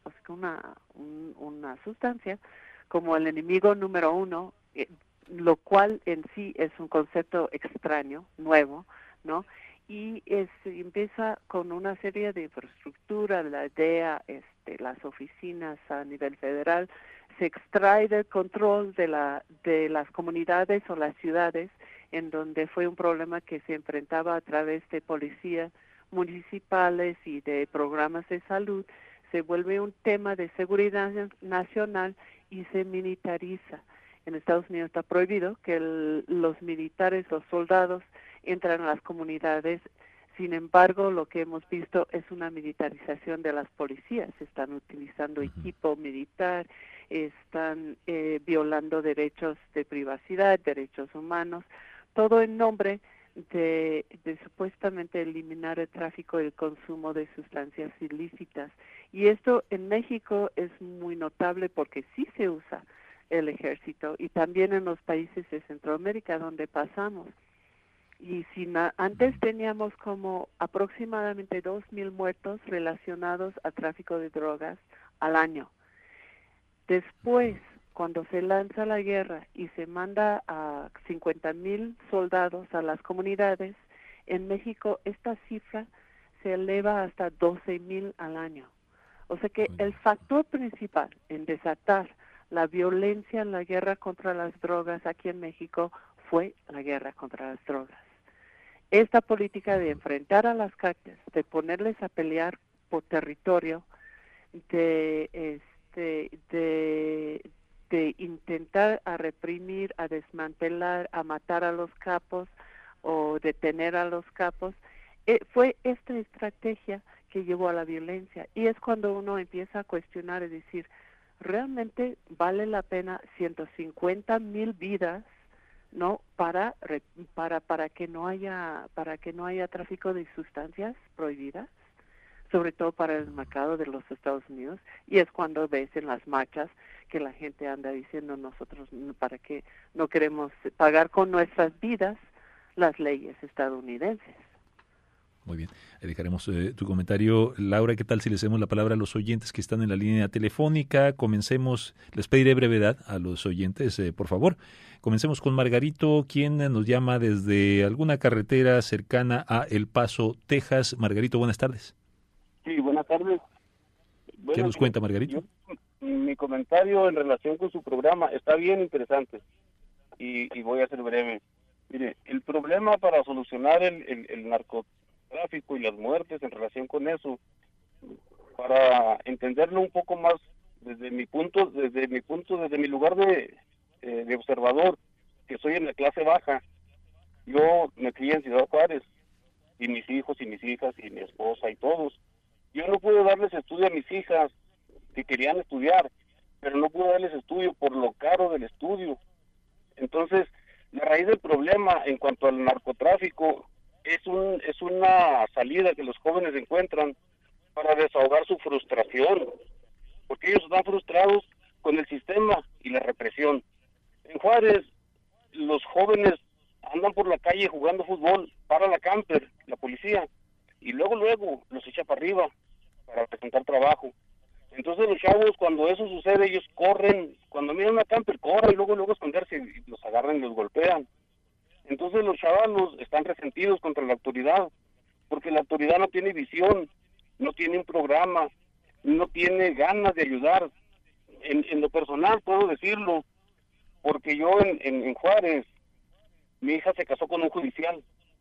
o sea, una, un, una sustancia como el enemigo número uno, eh, lo cual en sí es un concepto extraño, nuevo, ¿no? Y es, empieza con una serie de infraestructura, la D E A, este, las oficinas a nivel federal, se extrae del control de, la, de las comunidades o las ciudades, en donde fue un problema que se enfrentaba a través de policías municipales y de programas de salud, se vuelve un tema de seguridad nacional y se militariza. En Estados Unidos está prohibido que el, los militares, los soldados, entran a las comunidades. Sin embargo, lo que hemos visto es una militarización de las policías. Están utilizando equipo militar, están eh, violando derechos de privacidad, derechos humanos, todo en nombre de, de supuestamente eliminar el tráfico y el consumo de sustancias ilícitas. Y esto en México es muy notable porque sí se usa el ejército y también en los países de Centroamérica donde pasamos. Y si na- antes teníamos como aproximadamente dos mil muertos relacionados al tráfico de drogas al año. Después, cuando se lanza la guerra y se manda a cincuenta mil soldados a las comunidades, en México esta cifra se eleva hasta doce mil al año. O sea que el factor principal en desatar la violencia en la guerra contra las drogas aquí en México fue la guerra contra las drogas. Esta política de enfrentar a las cárteles, de ponerles a pelear por territorio, de este, de, de intentar a reprimir, a desmantelar, a matar a los capos o detener a los capos, eh, fue esta estrategia que llevó a la violencia. Y es cuando uno empieza a cuestionar y decir, ¿realmente vale la pena ciento cincuenta mil vidas, no, para para para que no haya para que no haya tráfico de sustancias prohibidas, sobre todo para el mercado de los Estados Unidos? Y es cuando ves en las marchas que la gente anda diciendo, nosotros para qué no queremos pagar con nuestras vidas las leyes estadounidenses. Muy bien, ahí dejaremos eh, tu comentario. Laura, ¿qué tal si les damos la palabra a los oyentes que están en la línea telefónica? Comencemos, les pediré brevedad a los oyentes, eh, por favor. Comencemos con Margarito, quien nos llama desde alguna carretera cercana a El Paso, Texas. Margarito, buenas tardes. Sí, buenas tardes. Bueno, ¿Qué nos cuenta, Margarito? Yo, mi comentario en relación con su programa está bien interesante y, y voy a ser breve. Mire, el problema para solucionar el, el, el narcotráfico y las muertes en relación con eso, para entenderlo un poco más desde mi punto, desde mi punto, desde mi lugar de, eh, de observador, que soy en la clase baja, yo me crié en Ciudad Juárez, y mis hijos y mis hijas y mi esposa y todos. Yo no pude darles estudio a mis hijas que querían estudiar, pero no pude darles estudio por lo caro del estudio. Entonces, la raíz del problema en cuanto al narcotráfico es un es una salida que los jóvenes encuentran para desahogar su frustración, porque ellos están frustrados con el sistema y la represión. En Juárez, los jóvenes andan por la calle jugando fútbol, para la camper, la policía, y luego luego los echa para arriba para presentar trabajo. Entonces los chavos, cuando eso sucede, ellos corren, cuando miran una camper, corren y luego luego esconderse y los agarran y los golpean. Entonces los chavalos están resentidos contra la autoridad, porque la autoridad no tiene visión, no tiene un programa, no tiene ganas de ayudar. En, en lo personal puedo decirlo, porque yo en, en, en Juárez, mi hija se casó con un judicial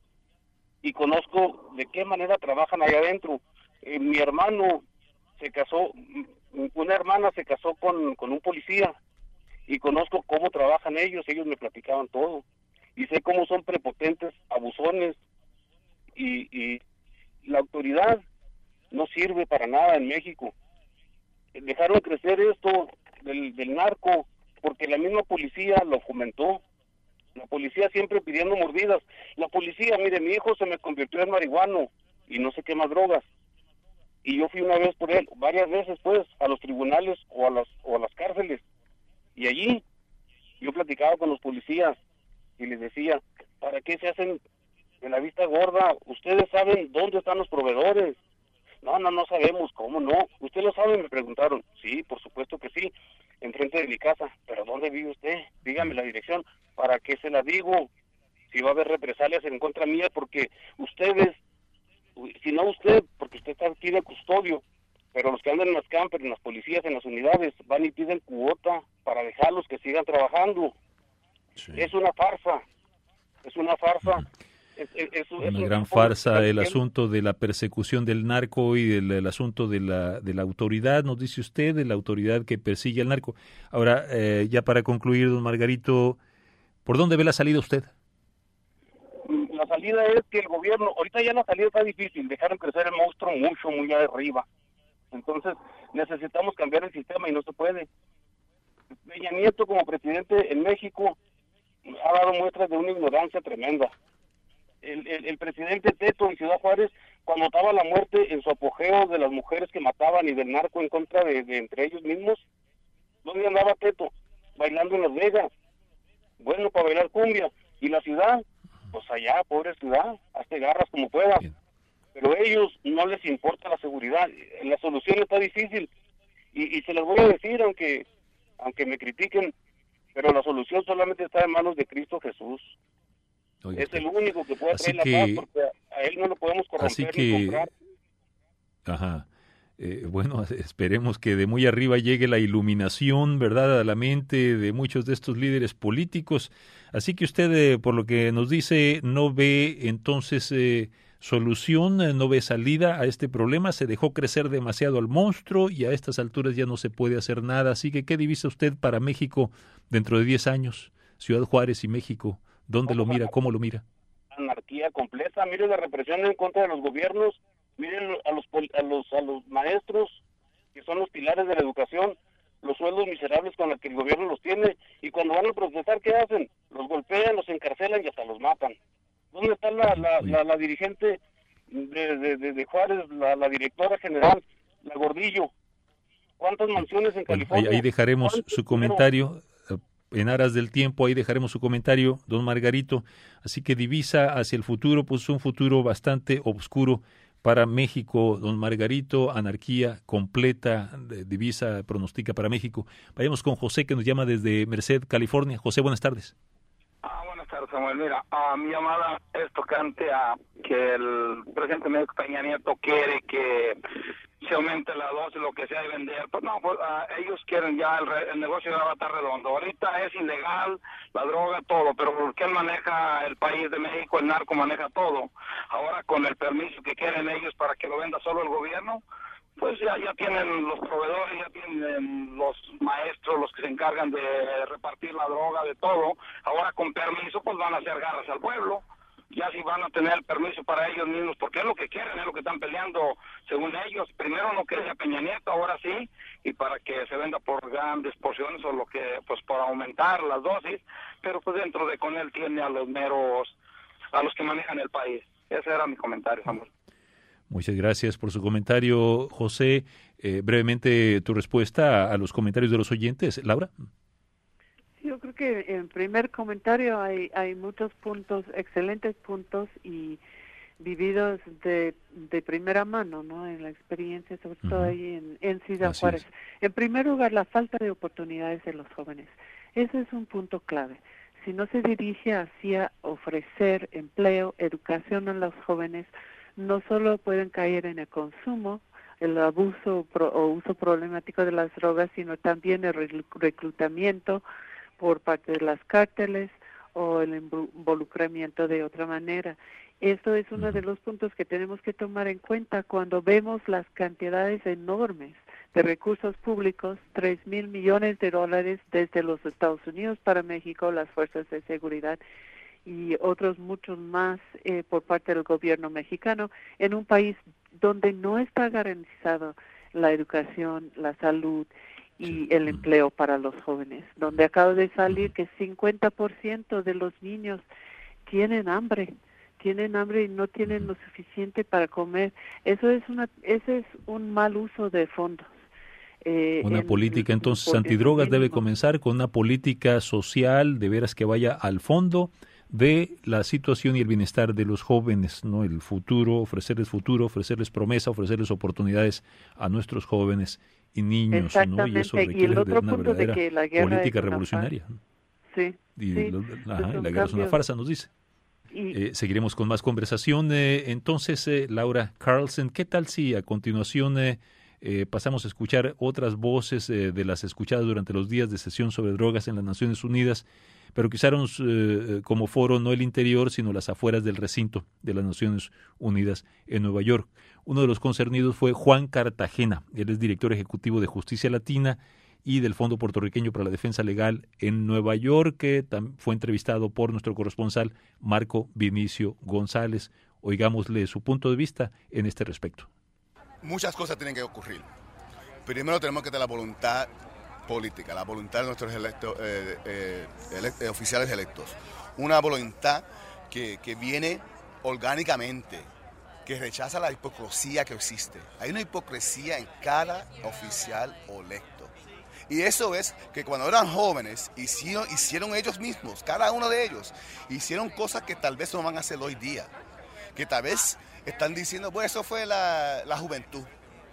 y conozco de qué manera trabajan allá adentro. Eh, mi hermano se casó, una hermana se casó con, con un policía y conozco cómo trabajan ellos, ellos me platicaban todo y sé cómo son prepotentes, abusones y, y la autoridad no sirve para nada en México. Dejaron crecer esto del, del narco porque la misma policía lo fomentó. La policía siempre pidiendo mordidas. La policía, mire, mi hijo se me convirtió en marihuano y no sé qué más drogas. Y yo fui una vez por él, varias veces pues, a los tribunales o a las o a las cárceles. Y allí yo platicaba con los policías y les decía, ¿para qué se hacen de la vista gorda? Ustedes saben dónde están los proveedores. No, no, no sabemos, ¿cómo no? ¿Usted lo sabe? Me preguntaron. Sí, por supuesto que sí, enfrente de mi casa. ¿Pero dónde vive usted? Dígame la dirección. ¿Para qué se la digo? Si va a haber represalias en contra mía, porque ustedes, si no usted, porque usted está aquí de custodio, pero los que andan en las campers, en las policías, en las unidades, van y piden cuota para dejarlos que sigan trabajando. Sí. Es una farsa, es una farsa. Uh-huh. Es, es, es, una es gran un, farsa el asunto de la persecución del narco y del el asunto de la de la autoridad, nos dice usted, de la autoridad que persigue al narco. Ahora, eh, ya para concluir, don Margarito, ¿por dónde ve la salida usted? La salida es que el gobierno, ahorita ya la salida está difícil, dejaron crecer el monstruo mucho, muy arriba. Entonces necesitamos cambiar el sistema y no se puede. Peña Nieto como presidente en México ha dado muestras de una ignorancia tremenda. El, el, el presidente Teto en Ciudad Juárez, cuando estaba la muerte en su apogeo de las mujeres que mataban y del narco en contra de, de entre ellos mismos, ¿dónde andaba Teto? Bailando en Las Vegas. Bueno, para bailar cumbia. ¿Y la ciudad? Pues allá, pobre ciudad, hazte garras como pueda. Bien. Pero a ellos no les importa la seguridad. La solución está difícil. Y, y se las voy a decir, aunque, aunque me critiquen, pero la solución solamente está en manos de Cristo Jesús. Oye, es el único que puede traer la paz, porque a él no lo podemos corromper así que, ni comprar. Ajá. Eh, bueno, esperemos que de muy arriba llegue la iluminación, ¿verdad?, a la mente de muchos de estos líderes políticos. Así que usted, eh, por lo que nos dice, no ve entonces eh, solución, eh, no ve salida a este problema. Se dejó crecer demasiado al monstruo y a estas alturas ya no se puede hacer nada. Así que, ¿qué divisa usted para México dentro de diez años? Ciudad Juárez y México, ¿dónde lo mira? ¿Cómo lo mira? Anarquía completa. Miren la represión en contra de los gobiernos. Miren a los, a los a los maestros, que son los pilares de la educación, los sueldos miserables con los que el gobierno los tiene, y cuando van a protestar, ¿qué hacen? Los golpean, los encarcelan y hasta los matan. ¿Dónde está la, la, la, la dirigente de, de, de, de Juárez, la, la directora general, la Gordillo? ¿Cuántas mansiones en California? Bueno, ahí, ahí dejaremos su comentario. En aras del tiempo, ahí dejaremos su comentario, don Margarito. Así que divisa hacia el futuro, pues un futuro bastante oscuro para México, don Margarito. Anarquía completa, divisa pronostica para México. Vayamos con José, que nos llama desde Merced, California. José, buenas tardes. Ah, buenas tardes, Samuel. Mira, uh, mi llamada es tocante a que el presidente México Peña Nieto quiere que se aumente la dosis, lo que sea, y vender. Pues no, pues uh, ellos quieren ya, el, re, el negocio ya va a estar redondo. Ahorita es ilegal, la droga, todo, pero porque él maneja el país de México, el narco maneja todo. Ahora con el permiso que quieren ellos para que lo venda solo el gobierno, pues ya, ya tienen los proveedores, ya tienen los maestros, los que se encargan de repartir la droga, de todo. Ahora con permiso, pues van a hacer garras al pueblo. Ya si van a tener el permiso para ellos mismos, porque es lo que quieren, es lo que están peleando según ellos. Primero no quería Peña Nieto, ahora sí, y para que se venda por grandes porciones o lo que, pues para aumentar las dosis, pero pues dentro de con él tiene a los meros, a los que manejan el país. Ese era mi comentario, Samuel. Muchas gracias por su comentario, José. Eh, brevemente tu respuesta a los comentarios de los oyentes. Laura. Yo creo que en primer comentario hay hay muchos puntos, excelentes puntos y vividos de, de primera mano, ¿no? En la experiencia, sobre uh-huh. todo ahí en, en Ciudad Así Juárez. Es. En primer lugar, la falta de oportunidades de los jóvenes. Ese es un punto clave. Si no se dirige hacia ofrecer empleo, educación a los jóvenes, no solo pueden caer en el consumo, el abuso pro, o uso problemático de las drogas, sino también el reclutamiento por parte de las cárteles o el involucramiento de otra manera. Esto es uno de los puntos que tenemos que tomar en cuenta cuando vemos las cantidades enormes de recursos públicos, tres mil millones de dólares desde los Estados Unidos para México, las fuerzas de seguridad, y otros muchos más eh, por parte del gobierno mexicano, en un país donde no está garantizado la educación, la salud y el empleo para los jóvenes, donde acaba de salir que cincuenta por ciento de los niños tienen hambre, tienen hambre y no tienen lo suficiente para comer. Eso es una, ese es un mal uso de fondos. Eh, una en, política entonces antidrogas debe comenzar con una política social de veras que vaya al fondo de la situación y el bienestar de los jóvenes, ¿no? El futuro, ofrecerles futuro, ofrecerles promesa, ofrecerles oportunidades a nuestros jóvenes y niños, ¿no? Y eso requiere de una verdadera de la política revolucionaria. Sí, y sí, lo, ajá, la guerra es una farsa, nos dice. Y, eh, seguiremos con más conversación. Eh, entonces, eh, Laura Carlson, ¿qué tal si a continuación eh, eh, pasamos a escuchar otras voces eh, de las escuchadas durante los días de sesión sobre drogas en las Naciones Unidas, pero que usaron eh, como foro no el interior, sino las afueras del recinto de las Naciones Unidas en Nueva York? Uno de los concernidos fue Juan Cartagena. Él es director ejecutivo de Justicia Latina y del Fondo Puertorriqueño para la Defensa Legal en Nueva York, que fue entrevistado por nuestro corresponsal Marco Vinicio González. Oigámosle su punto de vista en este respecto. Muchas cosas tienen que ocurrir. Primero tenemos que tener la voluntad política, la voluntad de nuestros electos, eh, eh, elect, eh, oficiales electos. Una voluntad que, que viene orgánicamente, que rechaza la hipocresía que existe. Hay una hipocresía en cada oficial electo. Y eso es que cuando eran jóvenes, hicieron, hicieron ellos mismos, cada uno de ellos, hicieron cosas que tal vez no van a hacer hoy día. Que tal vez están diciendo, pues eso fue la, la juventud.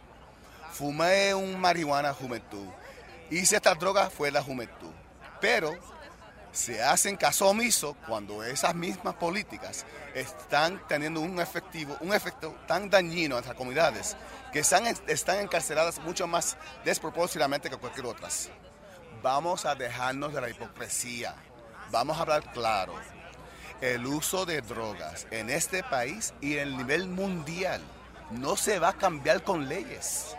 Fumé un marihuana juventud. Hice esta droga, fue la juventud. Pero se hacen caso omiso cuando esas mismas políticas están teniendo un, efectivo, un efecto tan dañino en las comunidades que están, están encarceladas mucho más desproporcionadamente que cualquier otras. Vamos a dejarnos de la hipocresía. Vamos a hablar claro. El uso de drogas en este país y en el nivel mundial no se va a cambiar con leyes.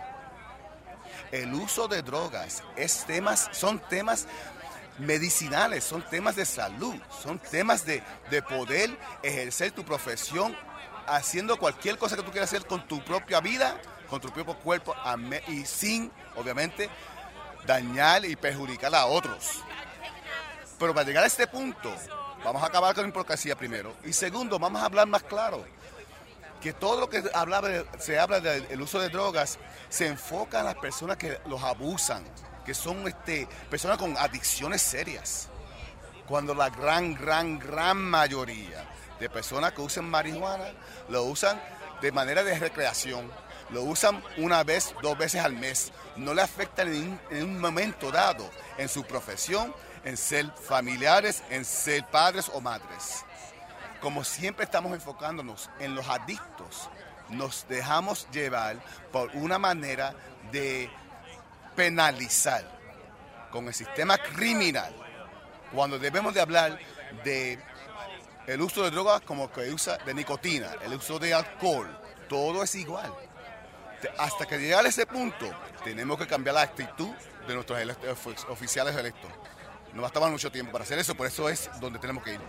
El uso de drogas es temas, son temas medicinales, son temas de salud, son temas de, de poder ejercer tu profesión haciendo cualquier cosa que tú quieras hacer con tu propia vida, con tu propio cuerpo y sin, obviamente, dañar y perjudicar a otros. Pero para llegar a este punto, vamos a acabar con la hipocresía primero. Y segundo, vamos a hablar más claro. Que todo lo que hablaba, se habla del uso de drogas se enfoca en las personas que los abusan, que son este, personas con adicciones serias. Cuando la gran, gran, gran mayoría de personas que usan marihuana lo usan de manera de recreación. Lo usan una vez, dos veces al mes. No le afecta en, en un momento dado en su profesión, en ser familiares, en ser padres o madres. Como siempre estamos enfocándonos en los adictos, nos dejamos llevar por una manera de penalizar con el sistema criminal, cuando debemos de hablar de el uso de drogas como que usa de nicotina, el uso de alcohol, todo es igual. Hasta que llegar a ese punto, tenemos que cambiar la actitud de nuestros electos, oficiales electos. No va a tomar mucho tiempo para hacer eso, por eso es donde tenemos que ir.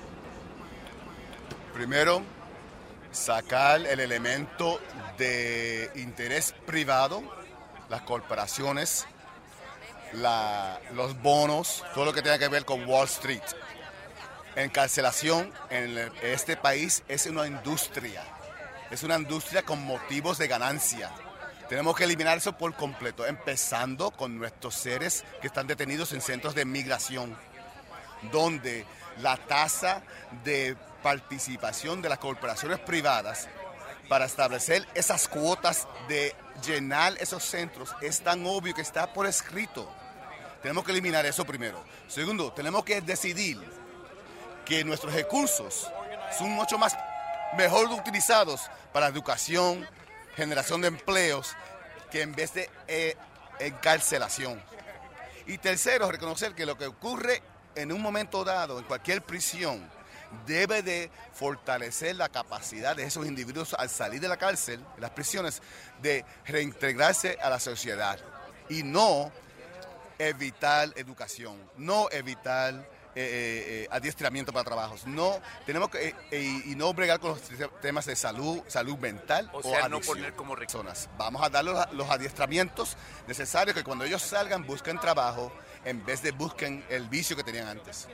Primero, sacar el elemento de interés privado, las corporaciones, la, los bonos, todo lo que tenga que ver con Wall Street. Encarcelación en este país es una industria, es una industria con motivos de ganancia. Tenemos que eliminar eso por completo, empezando con nuestros seres que están detenidos en centros de migración, donde la tasa de participación de las corporaciones privadas para establecer esas cuotas de llenar esos centros es tan obvio que está por escrito. Tenemos que eliminar eso primero. Segundo, tenemos que decidir que nuestros recursos son mucho más mejor utilizados para educación, generación de empleos, que en vez de eh, encarcelación. Y tercero, reconocer que lo que ocurre en un momento dado en cualquier prisión debe de fortalecer la capacidad de esos individuos al salir de la cárcel, las prisiones, de reintegrarse a la sociedad y no evitar educación, no evitar eh, eh, adiestramiento para trabajos, no tenemos que eh, eh, y no bregar con los temas de salud, salud mental o, sea, o no poner como personas. Vamos a dar los, los adiestramientos necesarios que cuando ellos salgan busquen trabajo en vez de busquen el vicio que tenían antes.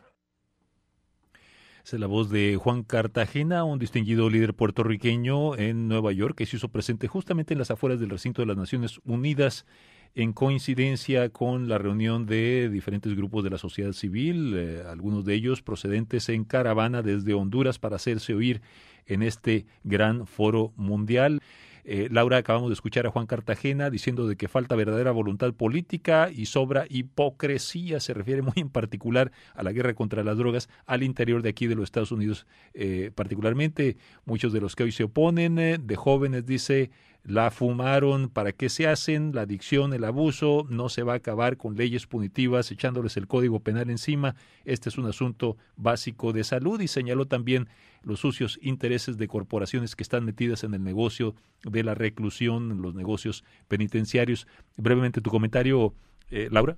Esa es la voz de Juan Cartagena, un distinguido líder puertorriqueño en Nueva York, que se hizo presente justamente en las afueras del recinto de las Naciones Unidas en coincidencia con la reunión de diferentes grupos de la sociedad civil, eh, algunos de ellos procedentes en caravana desde Honduras para hacerse oír en este gran foro mundial. Eh, Laura, acabamos de escuchar a Juan Cartagena diciendo de que falta verdadera voluntad política y sobra hipocresía, se refiere muy en particular a la guerra contra las drogas al interior de aquí de los Estados Unidos, eh, particularmente muchos de los que hoy se oponen, eh, de jóvenes, dice, la fumaron, ¿para qué se hacen? La adicción, el abuso, no se va a acabar con leyes punitivas echándoles el Código Penal encima, este es un asunto básico de salud, y señaló también los sucios intereses de corporaciones que están metidas en el negocio de la reclusión, los negocios penitenciarios. Brevemente tu comentario, eh, Laura.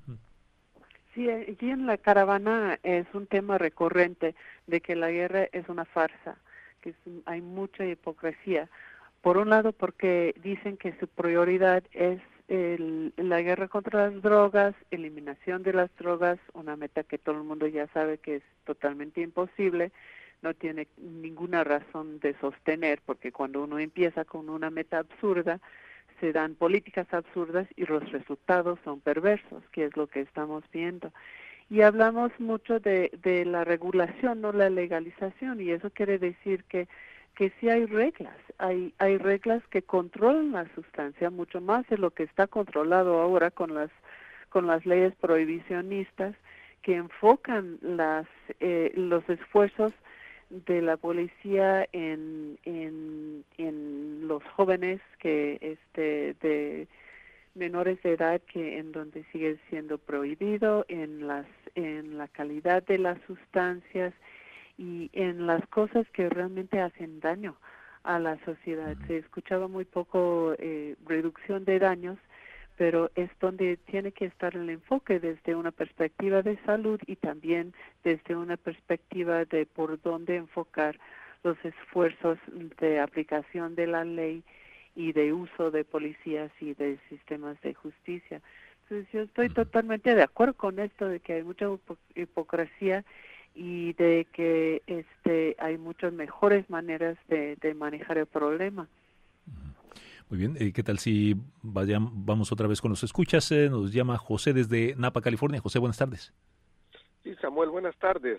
Sí, aquí en la caravana es un tema recurrente de que la guerra es una farsa, que es, hay mucha hipocresía. Por un lado, porque dicen que su prioridad es el, la guerra contra las drogas, eliminación de las drogas, una meta que todo el mundo ya sabe que es totalmente imposible, no tiene ninguna razón de sostener, porque cuando uno empieza con una meta absurda, se dan políticas absurdas y los resultados son perversos, que es lo que estamos viendo. Y hablamos mucho de, de la regulación, no la legalización, y eso quiere decir que que sí hay reglas, hay hay reglas que controlan la sustancia mucho más de lo que está controlado ahora con las con las leyes prohibicionistas que enfocan las eh, los esfuerzos de la policía en en en los jóvenes que este de menores de edad, que en donde sigue siendo prohibido, en las en la calidad de las sustancias y en las cosas que realmente hacen daño a la sociedad. Se escuchaba muy poco eh, reducción de daños, pero es donde tiene que estar el enfoque desde una perspectiva de salud y también desde una perspectiva de por dónde enfocar los esfuerzos de aplicación de la ley y de uso de policías y de sistemas de justicia. Entonces yo estoy totalmente de acuerdo con esto de que hay mucha hipocresía y de que este hay muchas mejores maneras de, de manejar el problema. Muy bien, eh, ¿qué tal si vayan, vamos otra vez con los escuchas? Eh, nos llama José desde Napa, California. José, buenas tardes. Sí, Samuel, buenas tardes.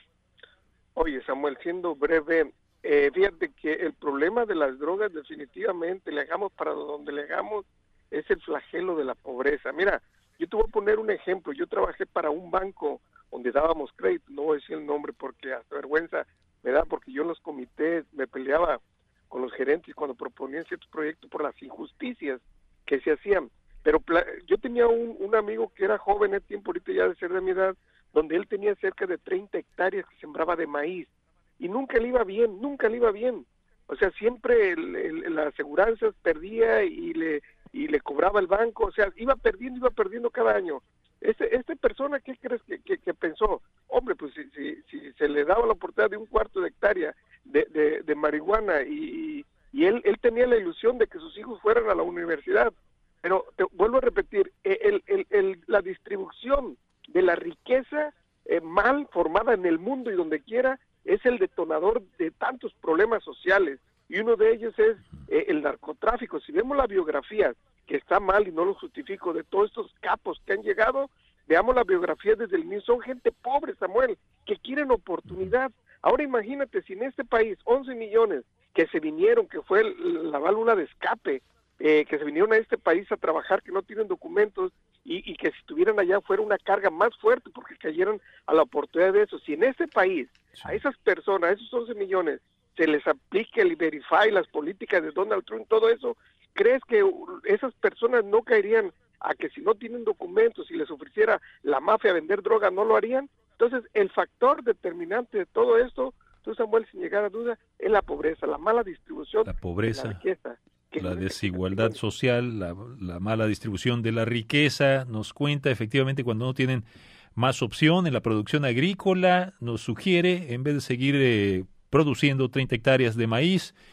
Oye, Samuel, siendo breve, eh, fíjate que el problema de las drogas definitivamente, le hagamos para donde le hagamos, es el flagelo de la pobreza. Mira, yo te voy a poner un ejemplo. Yo trabajé para un banco donde dábamos crédito, no voy a decir el nombre porque hasta vergüenza me da, porque yo en los comités me peleaba con los gerentes cuando proponían ciertos proyectos por las injusticias que se hacían. Pero yo tenía un, un amigo que era joven en tiempo, ahorita ya de ser de mi edad, donde él tenía cerca de treinta hectáreas que sembraba de maíz, y nunca le iba bien, nunca le iba bien. O sea, siempre el, el, las aseguranzas perdía y le y le cobraba el banco, o sea, iba perdiendo, iba perdiendo cada año. Este, esta persona, ¿qué crees que, que, que pensó? Hombre, pues si, si, si se le daba la oportunidad de un cuarto de hectárea de, de, de marihuana y, y él, él tenía la ilusión de que sus hijos fueran a la universidad. Pero te vuelvo a repetir, el, el, el, la distribución de la riqueza eh, mal formada en el mundo y donde quiera es el detonador de tantos problemas sociales, y uno de ellos es eh, el narcotráfico. Si vemos la biografía, que está mal y no lo justifico, de todos estos capos que han llegado, veamos la biografía desde el inicio, son gente pobre, Samuel, que quieren oportunidad. Ahora imagínate, si en este país once millones que se vinieron, que fue el, la válvula de escape, eh, que se vinieron a este país a trabajar, que no tienen documentos, y, y que si estuvieran allá fuera una carga más fuerte porque cayeron a la oportunidad de eso. Si en este país, a esas personas, a esos once millones, se les aplique el Verify, las políticas de Donald Trump, todo eso, ¿crees que esas personas no caerían a que si no tienen documentos y les ofreciera la mafia vender droga, no lo harían? Entonces, el factor determinante de todo esto, tú, Samuel, sin llegar a duda, es la pobreza, la mala distribución, la pobreza, la riqueza, la desigualdad social, la, la mala distribución de la riqueza. Nos cuenta efectivamente cuando no tienen más opción en la producción agrícola, nos sugiere, en vez de seguir eh, produciendo treinta hectáreas de maíz,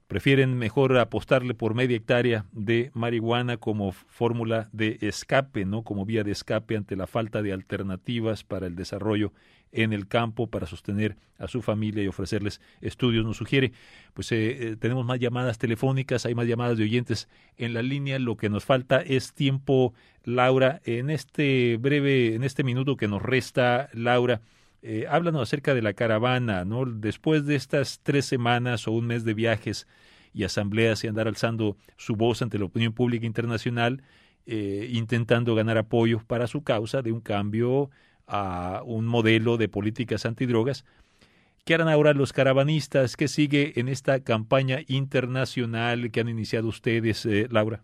prefieren mejor apostarle por media hectárea de marihuana como fórmula de escape, ¿no? Como vía de escape ante la falta de alternativas para el desarrollo en el campo, para sostener a su familia y ofrecerles estudios. Nos sugiere, pues eh, eh, tenemos más llamadas telefónicas, hay más llamadas de oyentes en la línea. Lo que nos falta es tiempo, Laura. En este breve, en este minuto que nos resta, Laura, Eh, háblanos acerca de la caravana, ¿no? Después de estas tres semanas o un mes de viajes y asambleas y andar alzando su voz ante la opinión pública internacional, eh, intentando ganar apoyo para su causa de un cambio a un modelo de políticas antidrogas. ¿Qué harán ahora los caravanistas? ¿Qué sigue en esta campaña internacional que han iniciado ustedes, eh, Laura?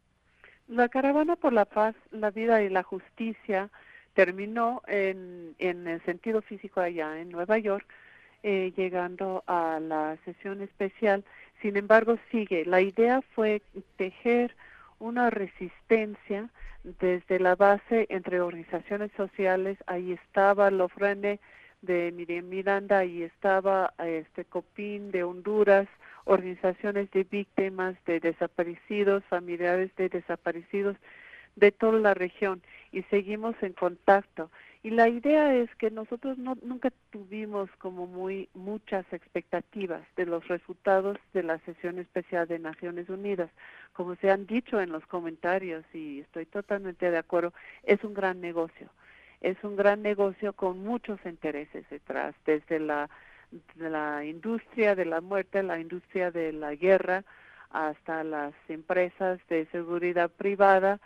La Caravana por la Paz, la Vida y la Justicia terminó en, en el sentido físico allá en Nueva York, eh, llegando a la sesión especial. Sin embargo, sigue. La idea fue tejer una resistencia desde la base entre organizaciones sociales. Ahí estaba la Ofrene de Miriam Miranda, ahí estaba este COPIN de Honduras, organizaciones de víctimas de desaparecidos, familiares de desaparecidos de toda la región, y seguimos en contacto. Y la idea es que nosotros no, nunca tuvimos como muy muchas expectativas de los resultados de la sesión especial de Naciones Unidas. Como se han dicho en los comentarios, y estoy totalmente de acuerdo, es un gran negocio. Es un gran negocio con muchos intereses detrás, desde la, de la industria de la muerte, la industria de la guerra, hasta las empresas de seguridad privada,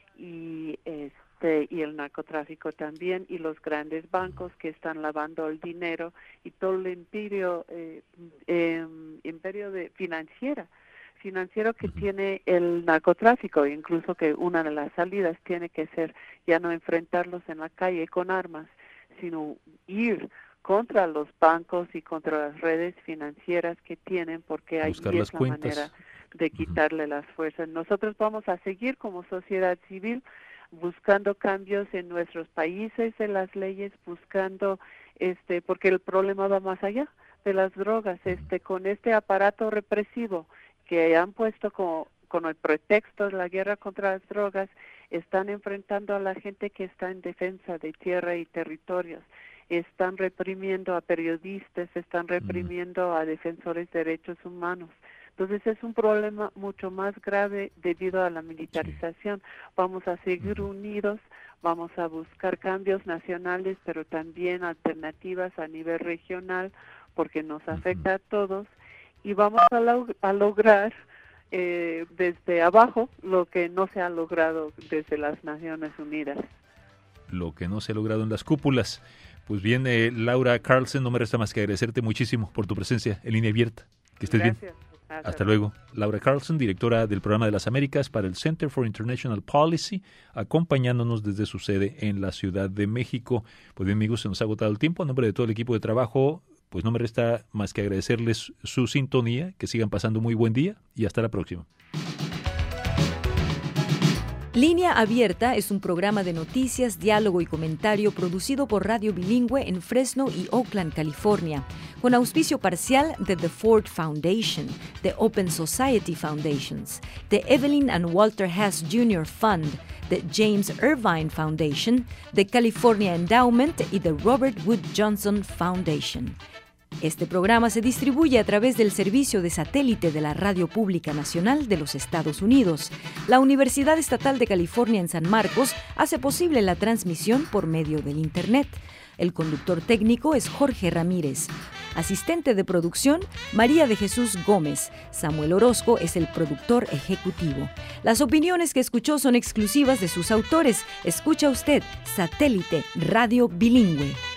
y este y el narcotráfico también, y los grandes bancos que están lavando el dinero, y todo el imperio eh, eh, imperio de financiera financiero que tiene el narcotráfico, incluso que una de las salidas tiene que ser ya no enfrentarlos en la calle con armas, sino ir contra los bancos y contra las redes financieras que tienen, porque ahí buscar es las la cuentas. manera de quitarle las fuerzas. Nosotros vamos a seguir como sociedad civil buscando cambios en nuestros países, en las leyes, buscando, este, porque el problema va más allá de las drogas, este, con este aparato represivo que han puesto como, con el pretexto de la guerra contra las drogas, están enfrentando a la gente que está en defensa de tierra y territorios, están reprimiendo a periodistas, están reprimiendo a defensores de derechos humanos. Entonces es un problema mucho más grave debido a la militarización. Vamos a seguir unidos, vamos a buscar cambios nacionales, pero también alternativas a nivel regional, porque nos afecta a todos, y vamos a, log- a lograr eh, desde abajo lo que no se ha logrado desde las Naciones Unidas. Lo que no se ha logrado en las cúpulas. Pues bien, eh, Laura Carlson, no me resta más que agradecerte muchísimo por tu presencia en Línea Abierta. Que estés Gracias. bien. Hasta, Hasta luego. Laura Carlson, directora del Programa de las Américas para el Center for International Policy, acompañándonos desde su sede en la Ciudad de México. Pues bien, amigos, se nos ha agotado el tiempo. A nombre de todo el equipo de trabajo, pues no me resta más que agradecerles su sintonía, que sigan pasando muy buen día y hasta la próxima. Línea Abierta es un programa de noticias, diálogo y comentario producido por Radio Bilingüe en Fresno y Oakland, California, con auspicio parcial de The Ford Foundation, de Open Society Foundations, de Evelyn and Walter Hess junior Fund, de James Irvine Foundation, de California Endowment y de Robert Wood Johnson Foundation. Este programa se distribuye a través del servicio de satélite de la Radio Pública Nacional de los Estados Unidos. La Universidad Estatal de California en San Marcos hace posible la transmisión por medio del Internet. El conductor técnico es Jorge Ramírez. Asistente de producción, María de Jesús Gómez. Samuel Orozco es el productor ejecutivo. Las opiniones que escuchó son exclusivas de sus autores. Escucha usted Satélite Radio Bilingüe.